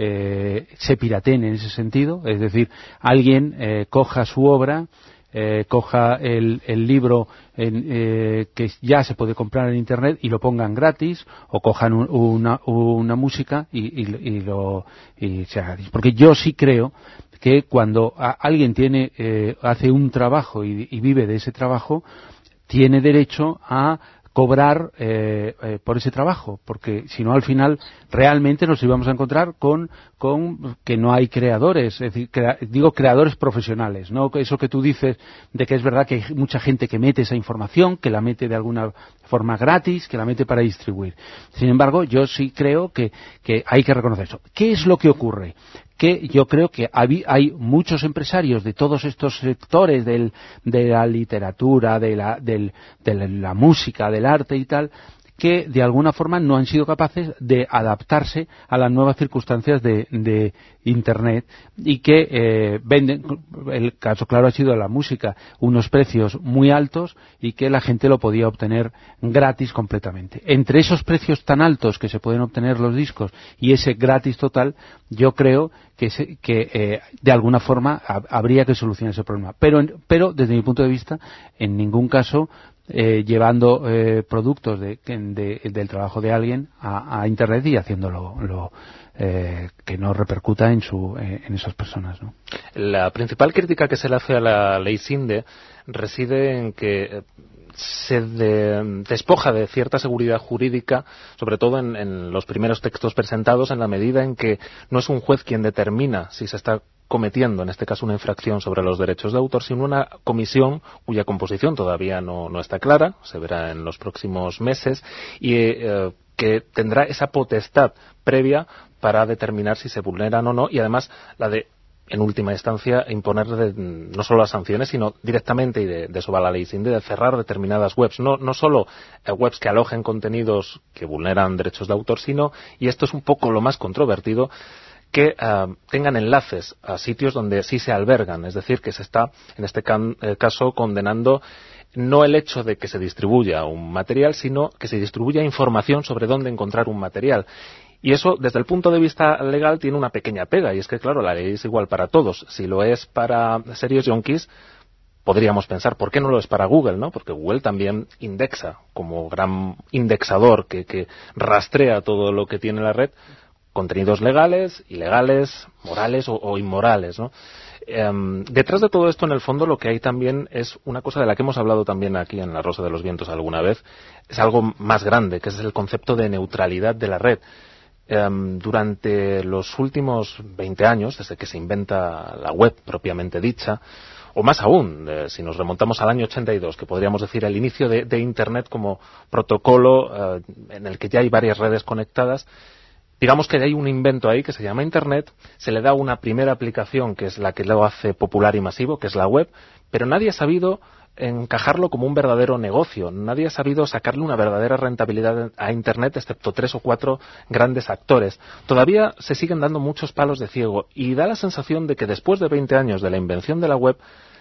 eh, se pirateen en ese sentido, es decir, alguien eh, coja su obra, eh, coja el, el libro en, eh, que ya se puede comprar en internet y lo pongan gratis, o cojan un, una, una música y, y, y lo y sea gratis. Porque yo sí creo que cuando a, alguien tiene eh, hace un trabajo y, y vive de ese trabajo, tiene derecho a cobrar eh, eh, por ese trabajo, porque si no al final realmente nos íbamos a encontrar con, con que no hay creadores, es decir, crea, digo creadores profesionales, no eso que tú dices de que es verdad que hay mucha gente que mete esa información, que la mete de alguna forma gratis, que la mete para distribuir. Sin embargo, yo sí creo que, que hay que reconocer eso. ¿Qué es lo que ocurre? Que yo creo que hay muchos empresarios de todos estos sectores del, de la literatura, de la, del, de la música, del arte y tal, que de alguna forma no han sido capaces de adaptarse a las nuevas circunstancias de, de Internet y que eh, venden, el caso claro ha sido la música, unos precios muy altos y que la gente lo podía obtener gratis completamente. Entre esos precios tan altos que se pueden obtener los discos y ese gratis total, yo creo que, se, que eh, de alguna forma ha, habría que solucionar ese problema. Pero, pero desde mi punto de vista, en ningún caso Eh, llevando eh, productos de, de, del trabajo de alguien a, a Internet y haciéndolo lo, eh, que no repercuta en, su, eh, en esas personas, ¿no? La principal crítica que se le hace a la ley Sinde reside en que se de, despoja de cierta seguridad jurídica, sobre todo en, en los primeros textos presentados, en la medida en que no es un juez quien determina si se está cometiendo, en este caso, una infracción sobre los derechos de autor, sino una comisión cuya composición todavía no, no está clara, se verá en los próximos meses, y eh, que tendrá esa potestad previa para determinar si se vulneran o no, y además la de, en última instancia, imponer de, no solo las sanciones, sino directamente, y de, de eso va la ley Sinde, de cerrar determinadas webs, no, no solo eh, webs que alojen contenidos que vulneran derechos de autor, sino, y esto es un poco lo más controvertido, que uh, tengan enlaces a sitios donde sí se albergan, es decir, que se está, en este can, eh, caso, condenando no el hecho de que se distribuya un material, sino que se distribuya información sobre dónde encontrar un material. Y eso, desde el punto de vista legal, tiene una pequeña pega, y es que, claro, la ley es igual para todos. Si lo es para Serious Junkies, podríamos pensar, ¿por qué no lo es para Google, no? Porque Google también indexa, como gran indexador que, que rastrea todo lo que tiene la red, contenidos legales, ilegales, morales o, o inmorales, ¿no? Eh, detrás de todo esto, en el fondo, lo que hay también es una cosa de la que hemos hablado también aquí en La Rosa de los Vientos alguna vez, es algo más grande, que es el concepto de neutralidad de la red. Eh, durante los últimos veinte años, desde que se inventa la web propiamente dicha, o más aún, eh, si nos remontamos al año ochenta y dos, que podríamos decir el inicio de, de Internet como protocolo eh, en el que ya hay varias redes conectadas, digamos que hay un invento ahí que se llama Internet, se le da una primera aplicación que es la que lo hace popular y masivo, que es la web, pero nadie ha sabido encajarlo como un verdadero negocio, nadie ha sabido sacarle una verdadera rentabilidad a Internet, excepto tres o cuatro grandes actores. Todavía se siguen dando muchos palos de ciego y da la sensación de que después de veinte años de la invención de la web,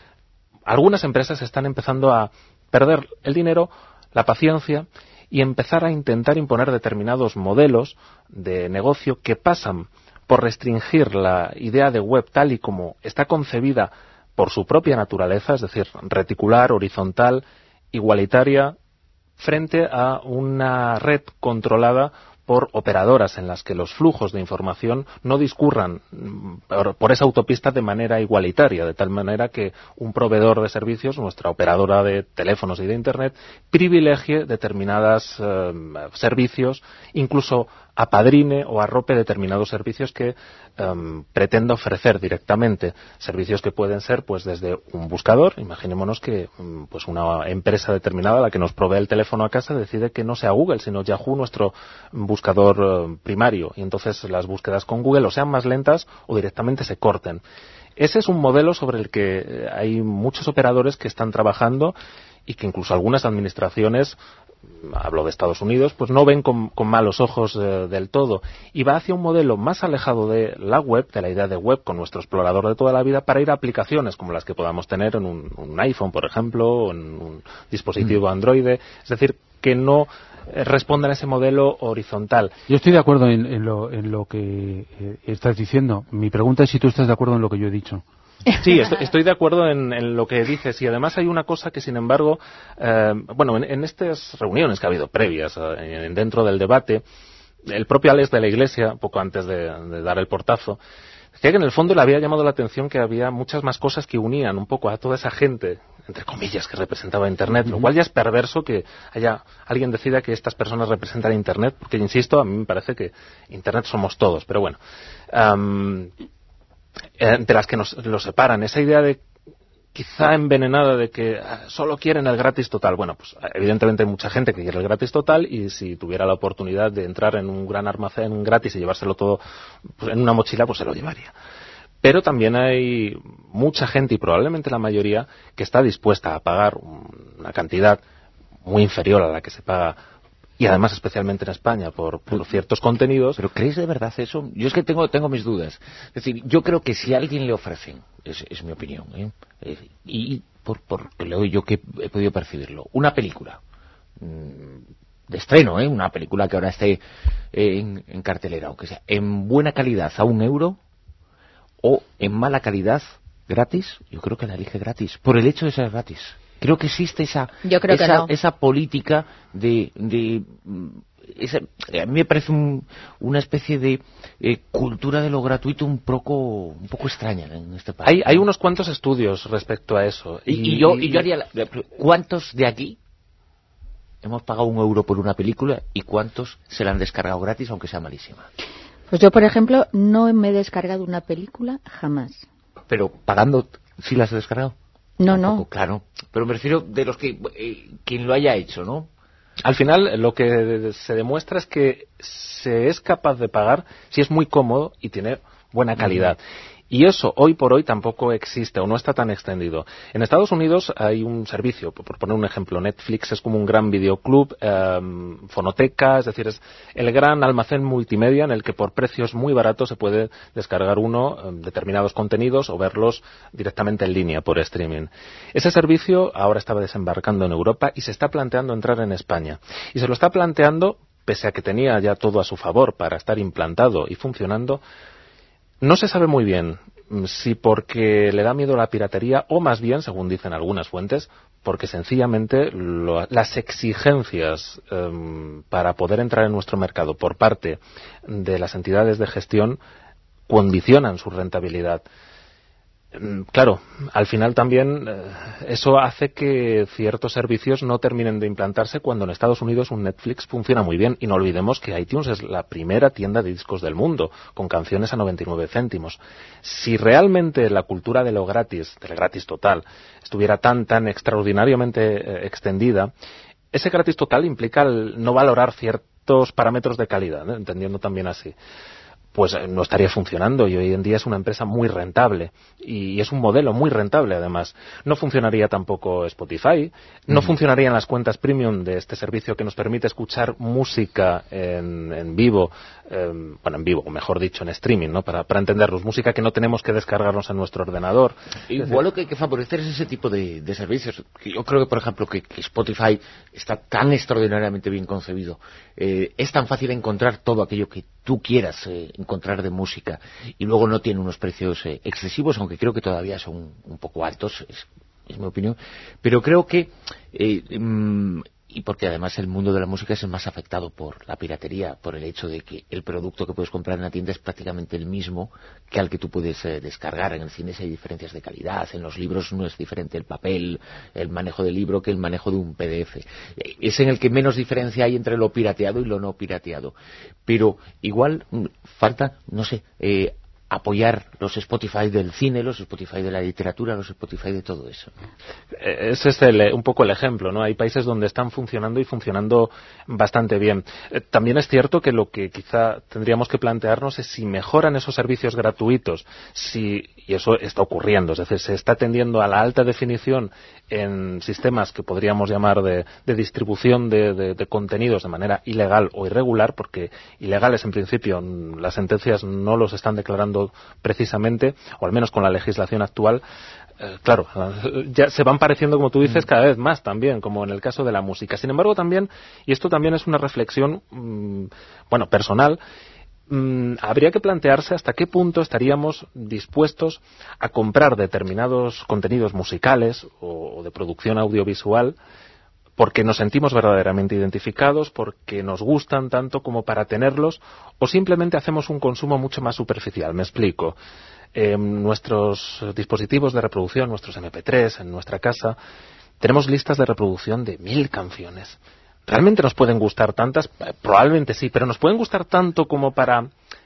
algunas empresas están empezando a perder el dinero, la paciencia, y empezar a intentar imponer determinados modelos de negocio que pasan por restringir la idea de web tal y como está concebida por su propia naturaleza, es decir, reticular, horizontal, igualitaria, frente a una red controlada por operadoras en las que los flujos de información no discurran por, por esa autopista de manera igualitaria, de tal manera que un proveedor de servicios, nuestra operadora de teléfonos y de Internet, privilegie determinados eh, servicios, incluso apadrine o arrope determinados servicios que um, pretenda ofrecer directamente. Servicios que pueden ser pues desde un buscador, imaginémonos que um, pues una empresa determinada, la que nos provee el teléfono a casa, decide que no sea Google, sino Yahoo nuestro buscador uh, primario, y entonces las búsquedas con Google o sean más lentas o directamente se corten. Ese es un modelo sobre el que hay muchos operadores que están trabajando y que incluso algunas administraciones, hablo de Estados Unidos, pues no ven con, con malos ojos eh, del todo, y va hacia un modelo más alejado de la web, de la idea de web con nuestro explorador de toda la vida, para ir a aplicaciones como las que podamos tener en un, un iPhone, por ejemplo, o en un dispositivo mm. Android, es decir, que no eh, respondan a ese modelo horizontal. Yo estoy de acuerdo en, en, lo, en lo que eh, estás diciendo. Mi pregunta es si tú estás de acuerdo en lo que yo he dicho. Sí, estoy, estoy de acuerdo en, en lo que dices, y además hay una cosa que, sin embargo, eh, bueno, en, en estas reuniones que ha habido previas, eh, dentro del debate, el propio Alex de la Iglesia, poco antes de, de dar el portazo, decía que en el fondo le había llamado la atención que había muchas más cosas que unían un poco a toda esa gente, entre comillas, que representaba Internet, lo cual ya es perverso que haya alguien decida que estas personas representan Internet, porque, insisto, a mí me parece que Internet somos todos, pero bueno, um, de las que nos lo separan, esa idea de quizá envenenada de que solo quieren el gratis total. Bueno, pues evidentemente hay mucha gente que quiere el gratis total, y si tuviera la oportunidad de entrar en un gran almacén gratis y llevárselo todo pues, en una mochila, pues se lo llevaría. Pero también hay mucha gente, y probablemente la mayoría, que está dispuesta a pagar una cantidad muy inferior a la que se paga, y además especialmente en España, por, por ciertos contenidos. ¿Pero crees de verdad eso? Yo es que tengo tengo mis dudas. Es decir, yo creo que si a alguien le ofrecen, es, es mi opinión, ¿eh? Eh, y por, por lo yo que he podido percibirlo, una película mmm, de estreno, ¿eh? Una película que ahora esté eh, en, en cartelera, aunque sea en buena calidad a un euro, o en mala calidad gratis, yo creo que la elige gratis, por el hecho de ser gratis. Creo que existe esa Yo creo esa, que no. esa política de, de esa, a mí me parece un, una especie de eh, cultura de lo gratuito un poco un poco extraña en este país. Hay, hay unos cuantos estudios respecto a eso. Y, y, y yo y yo haría la, ¿cuántos de aquí hemos pagado un euro por una película y cuántos se la han descargado gratis aunque sea malísima? Pues yo, por ejemplo, no me he descargado una película jamás. Pero pagando, ¿sí las he descargado? No, Tampoco, no. Claro, pero me refiero de los que eh, quien lo haya hecho, ¿no? Al final, lo que se demuestra es que se es capaz de pagar si es muy cómodo y tiene buena calidad. Uh-huh. Y eso, hoy por hoy, tampoco existe o no está tan extendido. En Estados Unidos hay un servicio, por poner un ejemplo, Netflix es como un gran videoclub, eh, fonoteca, es decir, es el gran almacén multimedia en el que por precios muy baratos se puede descargar uno eh, determinados contenidos o verlos directamente en línea por streaming. Ese servicio ahora estaba desembarcando en Europa y se está planteando entrar en España. Y se lo está planteando, pese a que tenía ya todo a su favor para estar implantado y funcionando. No se sabe muy bien si porque le da miedo la piratería o más bien, según dicen algunas fuentes, porque sencillamente lo, las exigencias eh, para poder entrar en nuestro mercado por parte de las entidades de gestión condicionan su rentabilidad. Claro, al final también eh, eso hace que ciertos servicios no terminen de implantarse cuando en Estados Unidos un Netflix funciona muy bien. Y no olvidemos que iTunes es la primera tienda de discos del mundo, con canciones a noventa y nueve céntimos. Si realmente la cultura de lo gratis, del gratis total, estuviera tan, tan extraordinariamente eh, extendida, ese gratis total implica el no valorar ciertos parámetros de calidad, ¿eh? Entendiendo también así. Pues no estaría funcionando, y hoy en día es una empresa muy rentable y es un modelo muy rentable además. No funcionaría tampoco Spotify, no mm. funcionarían las cuentas premium de este servicio que nos permite escuchar música en, en vivo, eh, bueno, en vivo, o mejor dicho, en streaming, ¿no? Para, para entenderlos, música que no tenemos que descargarnos en nuestro ordenador. Igual lo que hay que favorecer es ese tipo de, de servicios. Yo creo que, por ejemplo, que, que Spotify está tan extraordinariamente bien concebido, eh, es tan fácil encontrar todo aquello que tú quieras eh, encontrar de música, y luego no tiene unos precios eh, excesivos, aunque creo que todavía son un poco altos, es, es mi opinión, pero creo que eh, mm, y porque además el mundo de la música es el más afectado por la piratería, por el hecho de que el producto que puedes comprar en la tienda es prácticamente el mismo que al que tú puedes eh, descargar. En el cine sí hay diferencias de calidad, en los libros no es diferente el papel, el manejo del libro que el manejo de un P D F. Es en el que menos diferencia hay entre lo pirateado y lo no pirateado. Pero igual falta, no sé, eh, apoyar los Spotify del cine, los Spotify de la literatura, los Spotify de todo eso. Ese es el, un poco el ejemplo, ¿no? Hay países donde están funcionando y funcionando bastante bien. Eh, también es cierto que lo que quizá tendríamos que plantearnos es si mejoran esos servicios gratuitos, si, y eso está ocurriendo, es decir, se está tendiendo a la alta definición en sistemas que podríamos llamar de, de distribución de, de, de contenidos de manera ilegal o irregular, porque ilegales en principio las sentencias no los están declarando precisamente, o al menos con la legislación actual. Eh, claro, ya se van pareciendo, como tú dices, cada vez más también, como en el caso de la música. Sin embargo, también, y esto también es una reflexión, mmm, bueno, personal, mmm, habría que plantearse hasta qué punto estaríamos dispuestos a comprar determinados contenidos musicales o, o de producción audiovisual porque nos sentimos verdaderamente identificados, porque nos gustan tanto como para tenerlos, o simplemente hacemos un consumo mucho más superficial. Me explico. En eh, nuestros dispositivos de reproducción, nuestros eme pe tres, en nuestra casa, tenemos listas de reproducción de mil canciones. ¿Realmente nos pueden gustar tantas? Probablemente sí, pero nos pueden gustar tanto como para...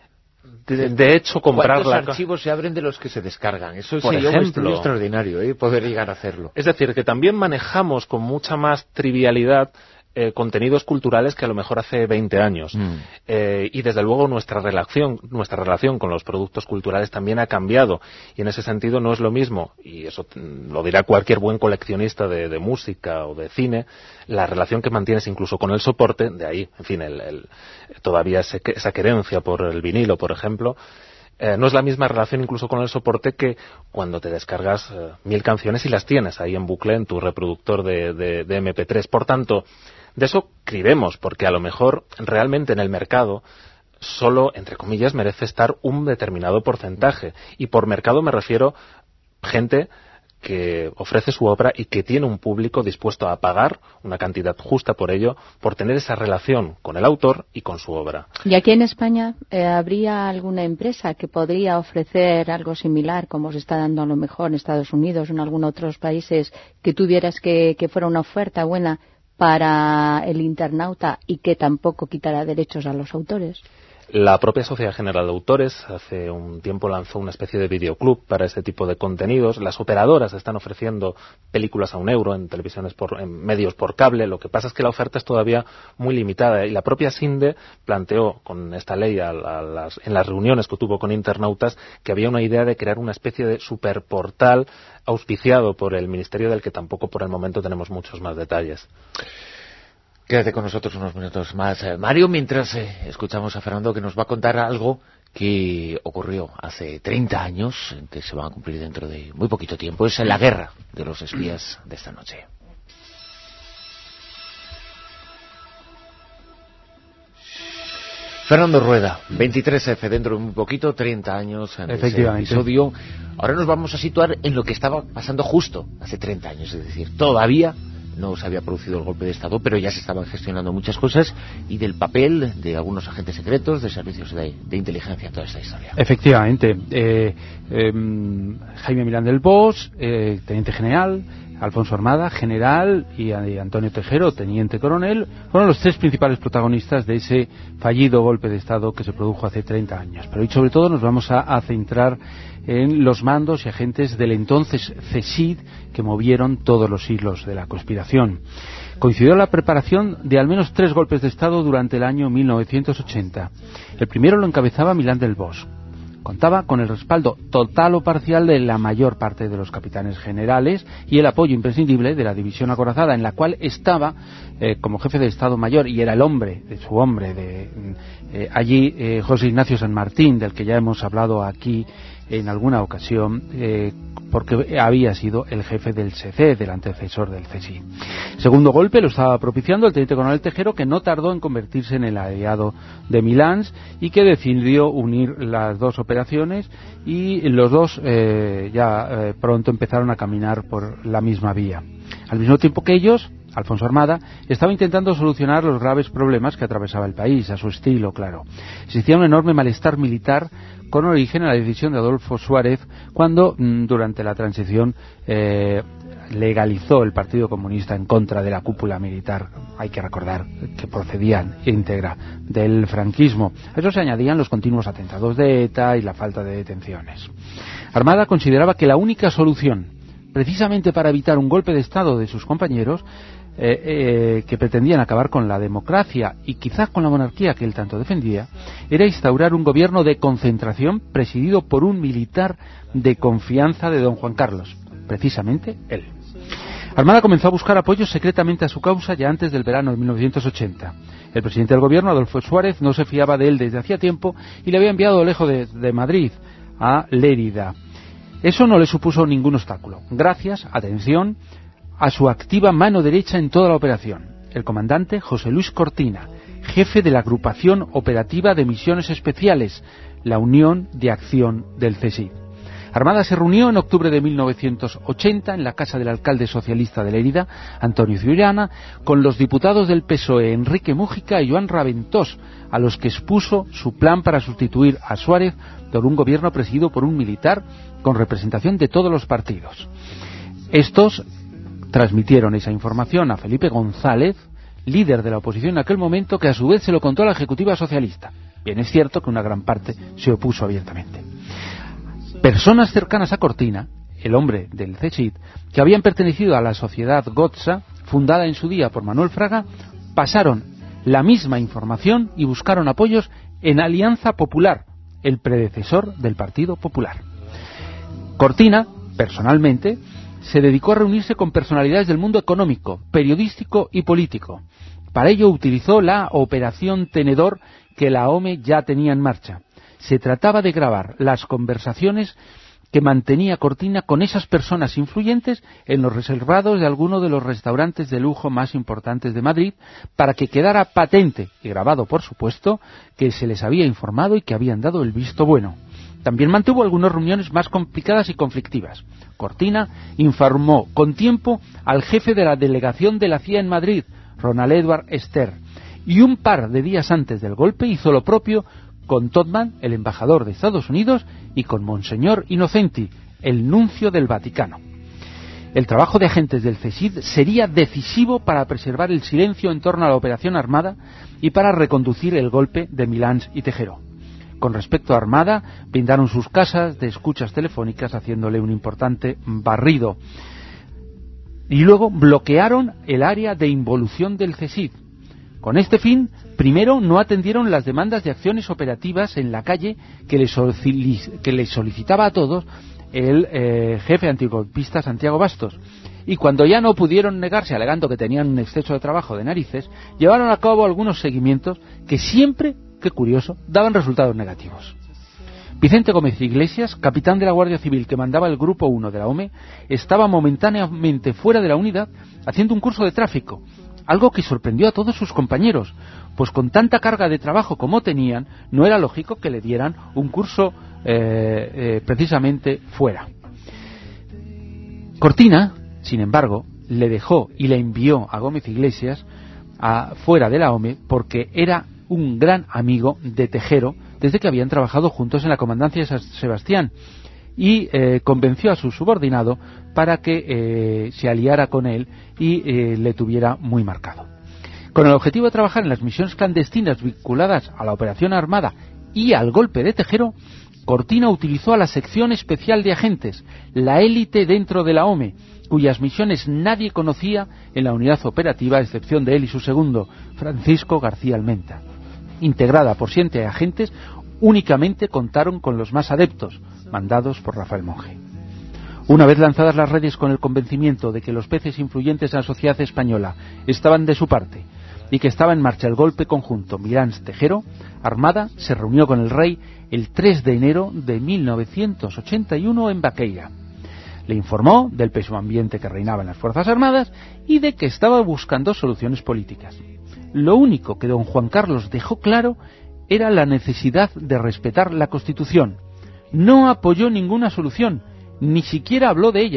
De, de hecho, comprarla. ¿Cuántos archivos se abren de los que se descargan? Eso por sería ejemplo, un extraordinario, ¿eh? Poder llegar a hacerlo. Es decir, que también manejamos con mucha más trivialidad eh, contenidos culturales que a lo mejor hace veinte años. Mm. Eh, y desde luego nuestra relación, nuestra relación con los productos culturales también ha cambiado. Y en ese sentido no es lo mismo, y eso lo dirá cualquier buen coleccionista de, de música o de cine, la relación que mantienes incluso con el soporte, de ahí, en fin, el, el, todavía ese, esa querencia por el vinilo, por ejemplo. Eh, no es la misma relación incluso con el soporte que cuando te descargas eh, mil canciones y las tienes ahí en bucle en tu reproductor de, de, de eme pe tres. Por tanto, de eso cribemos, porque a lo mejor realmente en el mercado solo, entre comillas, merece estar un determinado porcentaje. Y por mercado me refiero gente que ofrece su obra y que tiene un público dispuesto a pagar una cantidad justa por ello, por tener esa relación con el autor y con su obra. ¿Y aquí en España eh, habría alguna empresa que podría ofrecer algo similar, como se está dando a lo mejor en Estados Unidos o en algunos otros países, que tuvieras que, que fuera una oferta buena para el internauta y que tampoco quitara derechos a los autores? La propia Sociedad General de Autores hace un tiempo lanzó una especie de videoclub para este tipo de contenidos. Las operadoras están ofreciendo películas a un euro en televisiones por, en medios por cable. Lo que pasa es que la oferta es todavía muy limitada y la propia SINDE planteó con esta ley a, a las, en las reuniones que tuvo con internautas que había una idea de crear una especie de superportal auspiciado por el Ministerio, del que tampoco por el momento tenemos muchos más detalles. Quédate con nosotros unos minutos más, eh, Mario, mientras eh, escuchamos a Fernando, que nos va a contar algo que ocurrió hace treinta años, que se va a cumplir dentro de muy poquito tiempo. Es la guerra de los espías de esta noche. Fernando Rueda, veintitrés efe, dentro de muy poquito, treinta años en ese episodio. Ahora nos vamos a situar en lo que estaba pasando justo hace treinta años, es decir, todavía no se había producido el golpe de Estado, pero ya se estaban gestionando muchas cosas, y del papel de algunos agentes secretos, de servicios de, de inteligencia en toda esta historia. Efectivamente. Eh, eh, Jaime Milán del Bosch, eh, teniente general, Alfonso Armada, general, y Antonio Tejero, teniente coronel, fueron los tres principales protagonistas de ese fallido golpe de Estado que se produjo hace treinta años. Pero y sobre todo nos vamos a, a centrar en los mandos y agentes del entonces C S I D que movieron todos los hilos de la conspiración. Coincidió la preparación de al menos tres golpes de Estado durante el año mil novecientos ochenta. El primero lo encabezaba Milán del Bosch. Contaba con el respaldo total o parcial de la mayor parte de los capitanes generales y el apoyo imprescindible de la división acorazada, en la cual estaba eh, como jefe de Estado Mayor, y era el hombre, de su hombre, de eh, allí eh, José Ignacio San Martín, del que ya hemos hablado aquí en alguna ocasión, eh, porque había sido el jefe del S E C E, del antecesor del C S I. Segundo golpe lo estaba propiciando el teniente coronel Tejero, que no tardó en convertirse en el aliado de Milán y que decidió unir las dos operaciones, y los dos eh, ya eh, pronto empezaron a caminar por la misma vía. Al mismo tiempo que ellos, Alfonso Armada, estaba intentando solucionar los graves problemas que atravesaba el país, a su estilo, claro. Existía un enorme malestar militar con origen en la decisión de Adolfo Suárez cuando, durante la transición, eh, legalizó el Partido Comunista en contra de la cúpula militar. Hay que recordar que procedían íntegra del franquismo. A eso se añadían los continuos atentados de ETA y la falta de detenciones. Armada consideraba que la única solución, precisamente para evitar un golpe de Estado de sus compañeros, eh, eh, que pretendían acabar con la democracia y quizás con la monarquía que él tanto defendía, era instaurar un gobierno de concentración presidido por un militar de confianza de don Juan Carlos, precisamente él. Armada comenzó a buscar apoyo secretamente a su causa ya antes del verano de mil novecientos ochenta. El presidente del gobierno, Adolfo Suárez, no se fiaba de él desde hacía tiempo y le había enviado lejos de, de Madrid a Lérida. Eso no le supuso ningún obstáculo, gracias, atención, a su activa mano derecha en toda la operación, el comandante José Luis Cortina, jefe de la Agrupación Operativa de Misiones Especiales, la Unión de Acción del C S I D. Armada se reunió en octubre de mil novecientos ochenta en la casa del alcalde socialista de Lérida, Antonio Ciurana, con los diputados del P S O E Enrique Mújica y Joan Raventós, a los que expuso su plan para sustituir a Suárez por un gobierno presidido por un militar con representación de todos los partidos. Estos transmitieron esa información a Felipe González, líder de la oposición en aquel momento, que a su vez se lo contó a la ejecutiva socialista. Bien, es cierto que una gran parte se opuso abiertamente. Personas cercanas a Cortina, el hombre del C S I D, que habían pertenecido a la sociedad Gotza, fundada en su día por Manuel Fraga, pasaron la misma información y buscaron apoyos en Alianza Popular, el predecesor del Partido Popular. Cortina, personalmente, se dedicó a reunirse con personalidades del mundo económico, periodístico y político. Para ello utilizó la Operación Tenedor que la O M E ya tenía en marcha. Se trataba de grabar las conversaciones que mantenía Cortina con esas personas influyentes en los reservados de alguno de los restaurantes de lujo más importantes de Madrid, para que quedara patente, y grabado por supuesto, que se les había informado y que habían dado el visto bueno. También mantuvo algunas reuniones más complicadas y conflictivas. Cortina informó con tiempo al jefe de la delegación de la C I A en Madrid, Ronald Edward Ester, y un par de días antes del golpe hizo lo propio con Todman, el embajador de Estados Unidos, y con Monseñor Innocenti, el nuncio del Vaticano. El trabajo de agentes del C S I D sería decisivo para preservar el silencio en torno a la operación Armada y para reconducir el golpe de Milans y Tejero. Con respecto a Armada, brindaron sus casas de escuchas telefónicas haciéndole un importante barrido. Y luego bloquearon el área de involución del C S I D. Con este fin, primero no atendieron las demandas de acciones operativas en la calle que les que le solicitaba a todos el eh, jefe antigolpista Santiago Bastos. Y cuando ya no pudieron negarse, alegando que tenían un exceso de trabajo de narices, llevaron a cabo algunos seguimientos que siempre, qué curioso, daban resultados negativos. Vicente Gómez Iglesias, capitán de la Guardia Civil que mandaba el Grupo uno de la O M E, estaba momentáneamente fuera de la unidad haciendo un curso de tráfico, algo que sorprendió a todos sus compañeros, pues con tanta carga de trabajo como tenían, no era lógico que le dieran un curso eh, eh, precisamente fuera. Cortina, sin embargo, le dejó y le envió a Gómez Iglesias a, fuera de la O M E porque era un gran amigo de Tejero desde que habían trabajado juntos en la comandancia de San Sebastián, y eh, convenció a su subordinado para que eh, se aliara con él y eh, le tuviera muy marcado. Con el objetivo de trabajar en las misiones clandestinas vinculadas a la operación Armada y al golpe de Tejero, Cortina utilizó a la sección especial de agentes, la élite dentro de la O M E, cuyas misiones nadie conocía en la unidad operativa a excepción de él y su segundo, Francisco García Almenta. Integrada por siete agentes, únicamente contaron con los más adeptos, mandados por Rafael Monge. Una vez lanzadas las redes con el convencimiento de que los peces influyentes en la sociedad española estaban de su parte y que estaba en marcha el golpe conjunto Milans-Tejero, Armada se reunió con el rey el tres de enero de mil novecientos ochenta y uno en Baqueira. Le informó del pésimo ambiente que reinaba en las Fuerzas Armadas y de que estaba buscando soluciones políticas. Lo único que don Juan Carlos dejó claro era la necesidad de respetar la Constitución. No apoyó ninguna solución, ni siquiera habló de ellas,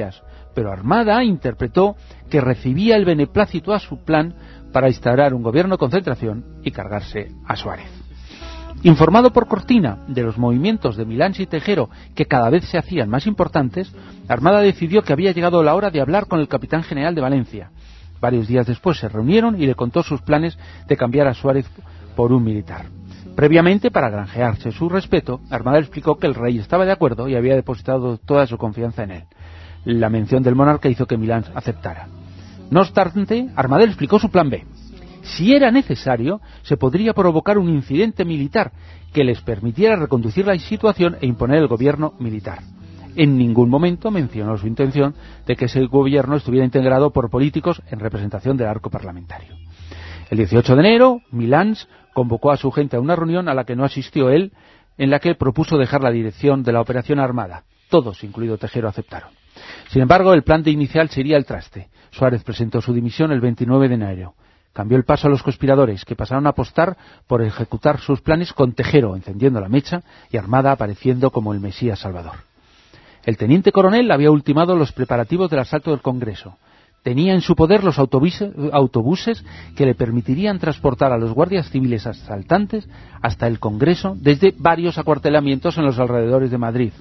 pero Armada interpretó que recibía el beneplácito a su plan para instaurar un gobierno de concentración y cargarse a Suárez. Informado por Cortina de los movimientos de Milans y Tejero, que cada vez se hacían más importantes, Armada decidió que había llegado la hora de hablar con el capitán general de Valencia. Varios días después se reunieron y le contó sus planes de cambiar a Suárez por un militar. Previamente, para granjearse su respeto, Armada le explicó que el rey estaba de acuerdo y había depositado toda su confianza en él. La mención del monarca hizo que Milans aceptara. No obstante, Armada le explicó su plan B. Si era necesario, se podría provocar un incidente militar que les permitiera reconducir la situación e imponer el gobierno militar. En ningún momento mencionó su intención de que ese gobierno estuviera integrado por políticos en representación del arco parlamentario. El dieciocho de enero, Milans convocó a su gente a una reunión a la que no asistió él, en la que propuso dejar la dirección de la operación armada. Todos, incluido Tejero, aceptaron. Sin embargo, el plan de inicial sería el traste. Suárez presentó su dimisión el veintinueve de enero. Cambió el paso a los conspiradores, que pasaron a apostar por ejecutar sus planes con Tejero encendiendo la mecha y Armada apareciendo como el Mesías Salvador. El teniente coronel había ultimado los preparativos del asalto del Congreso. Tenía en su poder los autobuses, autobuses que le permitirían transportar a los guardias civiles asaltantes hasta el Congreso desde varios acuartelamientos en los alrededores de Madrid.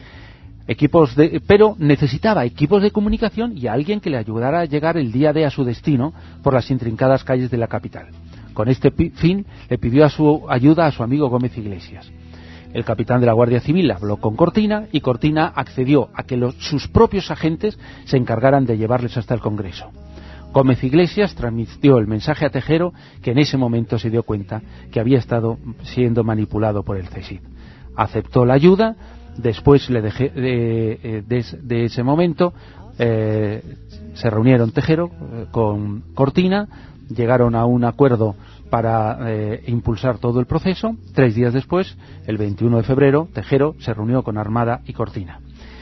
Equipos de, pero necesitaba equipos de comunicación y a alguien que le ayudara a llegar el día D a su destino por las intrincadas calles de la capital. Con este fin le pidió a su ayuda a su amigo Gómez Iglesias. El capitán de la Guardia Civil habló con Cortina y Cortina accedió a que los, sus propios agentes se encargaran de llevarles hasta el Congreso. Gómez Iglesias transmitió el mensaje a Tejero, que en ese momento se dio cuenta que había estado siendo manipulado por el C S I D. Aceptó la ayuda. Después le dejé, de, de, de ese momento eh, se reunieron Tejero eh, con Cortina, llegaron a un acuerdo para eh, impulsar todo el proceso. Tres días después, el veintiuno de febrero, Tejero se reunió con Armada y Cortina.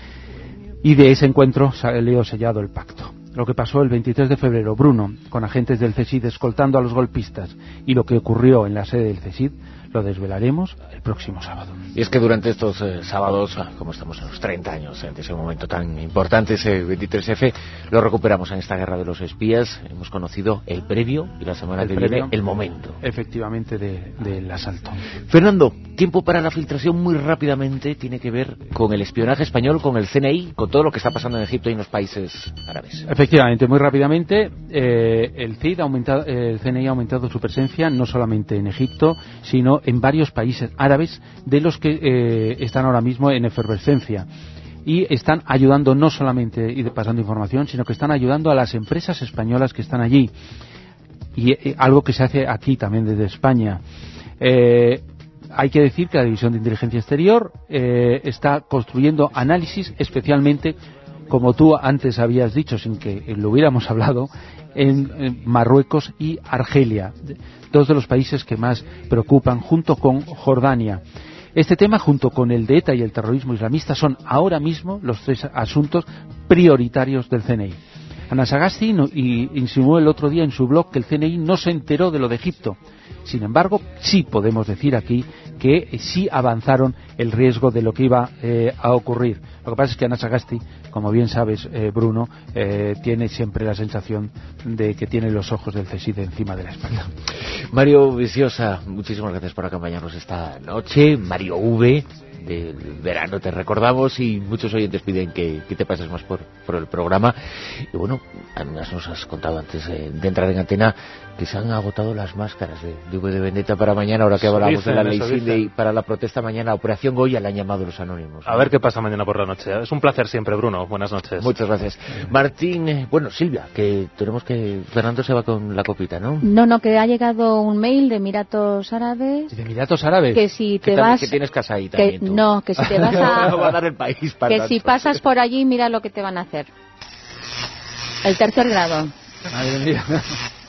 Y de ese encuentro salió sellado el pacto. Lo que pasó el veintitrés de febrero, Bruno, con agentes del C S I D escoltando a los golpistas, y lo que ocurrió en la sede del C S I D, lo desvelaremos el próximo sábado. Y es que durante estos eh, sábados, como estamos en los treinta años de ese momento tan importante, ese veintitrés efe, lo recuperamos en esta guerra de los espías. Hemos conocido el previo y la semana el que previo, viene el momento. Efectivamente, de, del asalto. Fernando, tiempo para la filtración muy rápidamente. Tiene que ver con el espionaje español, con el C N I, con todo lo que está pasando en Egipto y en los países árabes. Efectivamente, muy rápidamente, eh, el C I D ha aumentado, eh, el C N I ha aumentado su presencia no solamente en Egipto, sino en varios países árabes de los que eh, están ahora mismo en efervescencia y están ayudando no solamente y pasando información, sino que están ayudando a las empresas españolas que están allí, y eh, algo que se hace aquí también desde España. Eh, hay que decir que la División de Inteligencia Exterior eh, está construyendo análisis, especialmente, como tú antes habías dicho sin que lo hubiéramos hablado, en, en Marruecos y Argelia, dos de los países que más preocupan, junto con Jordania. Este tema, junto con el de ETA y el terrorismo islamista, son ahora mismo los tres asuntos prioritarios del C N I. Ana Sagasti no, y insinuó el otro día en su blog que el C N I no se enteró de lo de Egipto. Sin embargo, sí podemos decir aquí que eh, sí avanzaron el riesgo de lo que iba eh, a ocurrir. Lo que pasa es que Ana Sagasti, como bien sabes, eh, Bruno, eh, tiene siempre la sensación de que tiene los ojos del C S I D encima de la espalda. Mario Viciosa, muchísimas gracias por acompañarnos esta noche. Mario V, del verano te recordamos, y muchos oyentes piden que, que te pases más por, por el programa. Y bueno, además nos has contado antes eh, de entrar en antena que se han agotado las máscaras de, de V de Vendetta para mañana, ahora que hablamos de la ley Sidney, para la protesta mañana, Operación Goya, le han llamado los anónimos, ¿no? A ver qué pasa mañana por la noche. Es un placer siempre, Bruno. Buenas noches. Muchas gracias. Martín, eh, bueno, Silvia, que tenemos que... Fernando se va con la copita, ¿no? No, no, que ha llegado un mail de Emiratos Árabes. ¿De Emiratos Árabes? Que si te ¿Qué vas... Que tienes casa ahí que, también, tú. No, que si te vas a... No va a dar el país para que tanto. si pasas por allí, mira lo que te van a hacer. El tercer grado. Madre mía.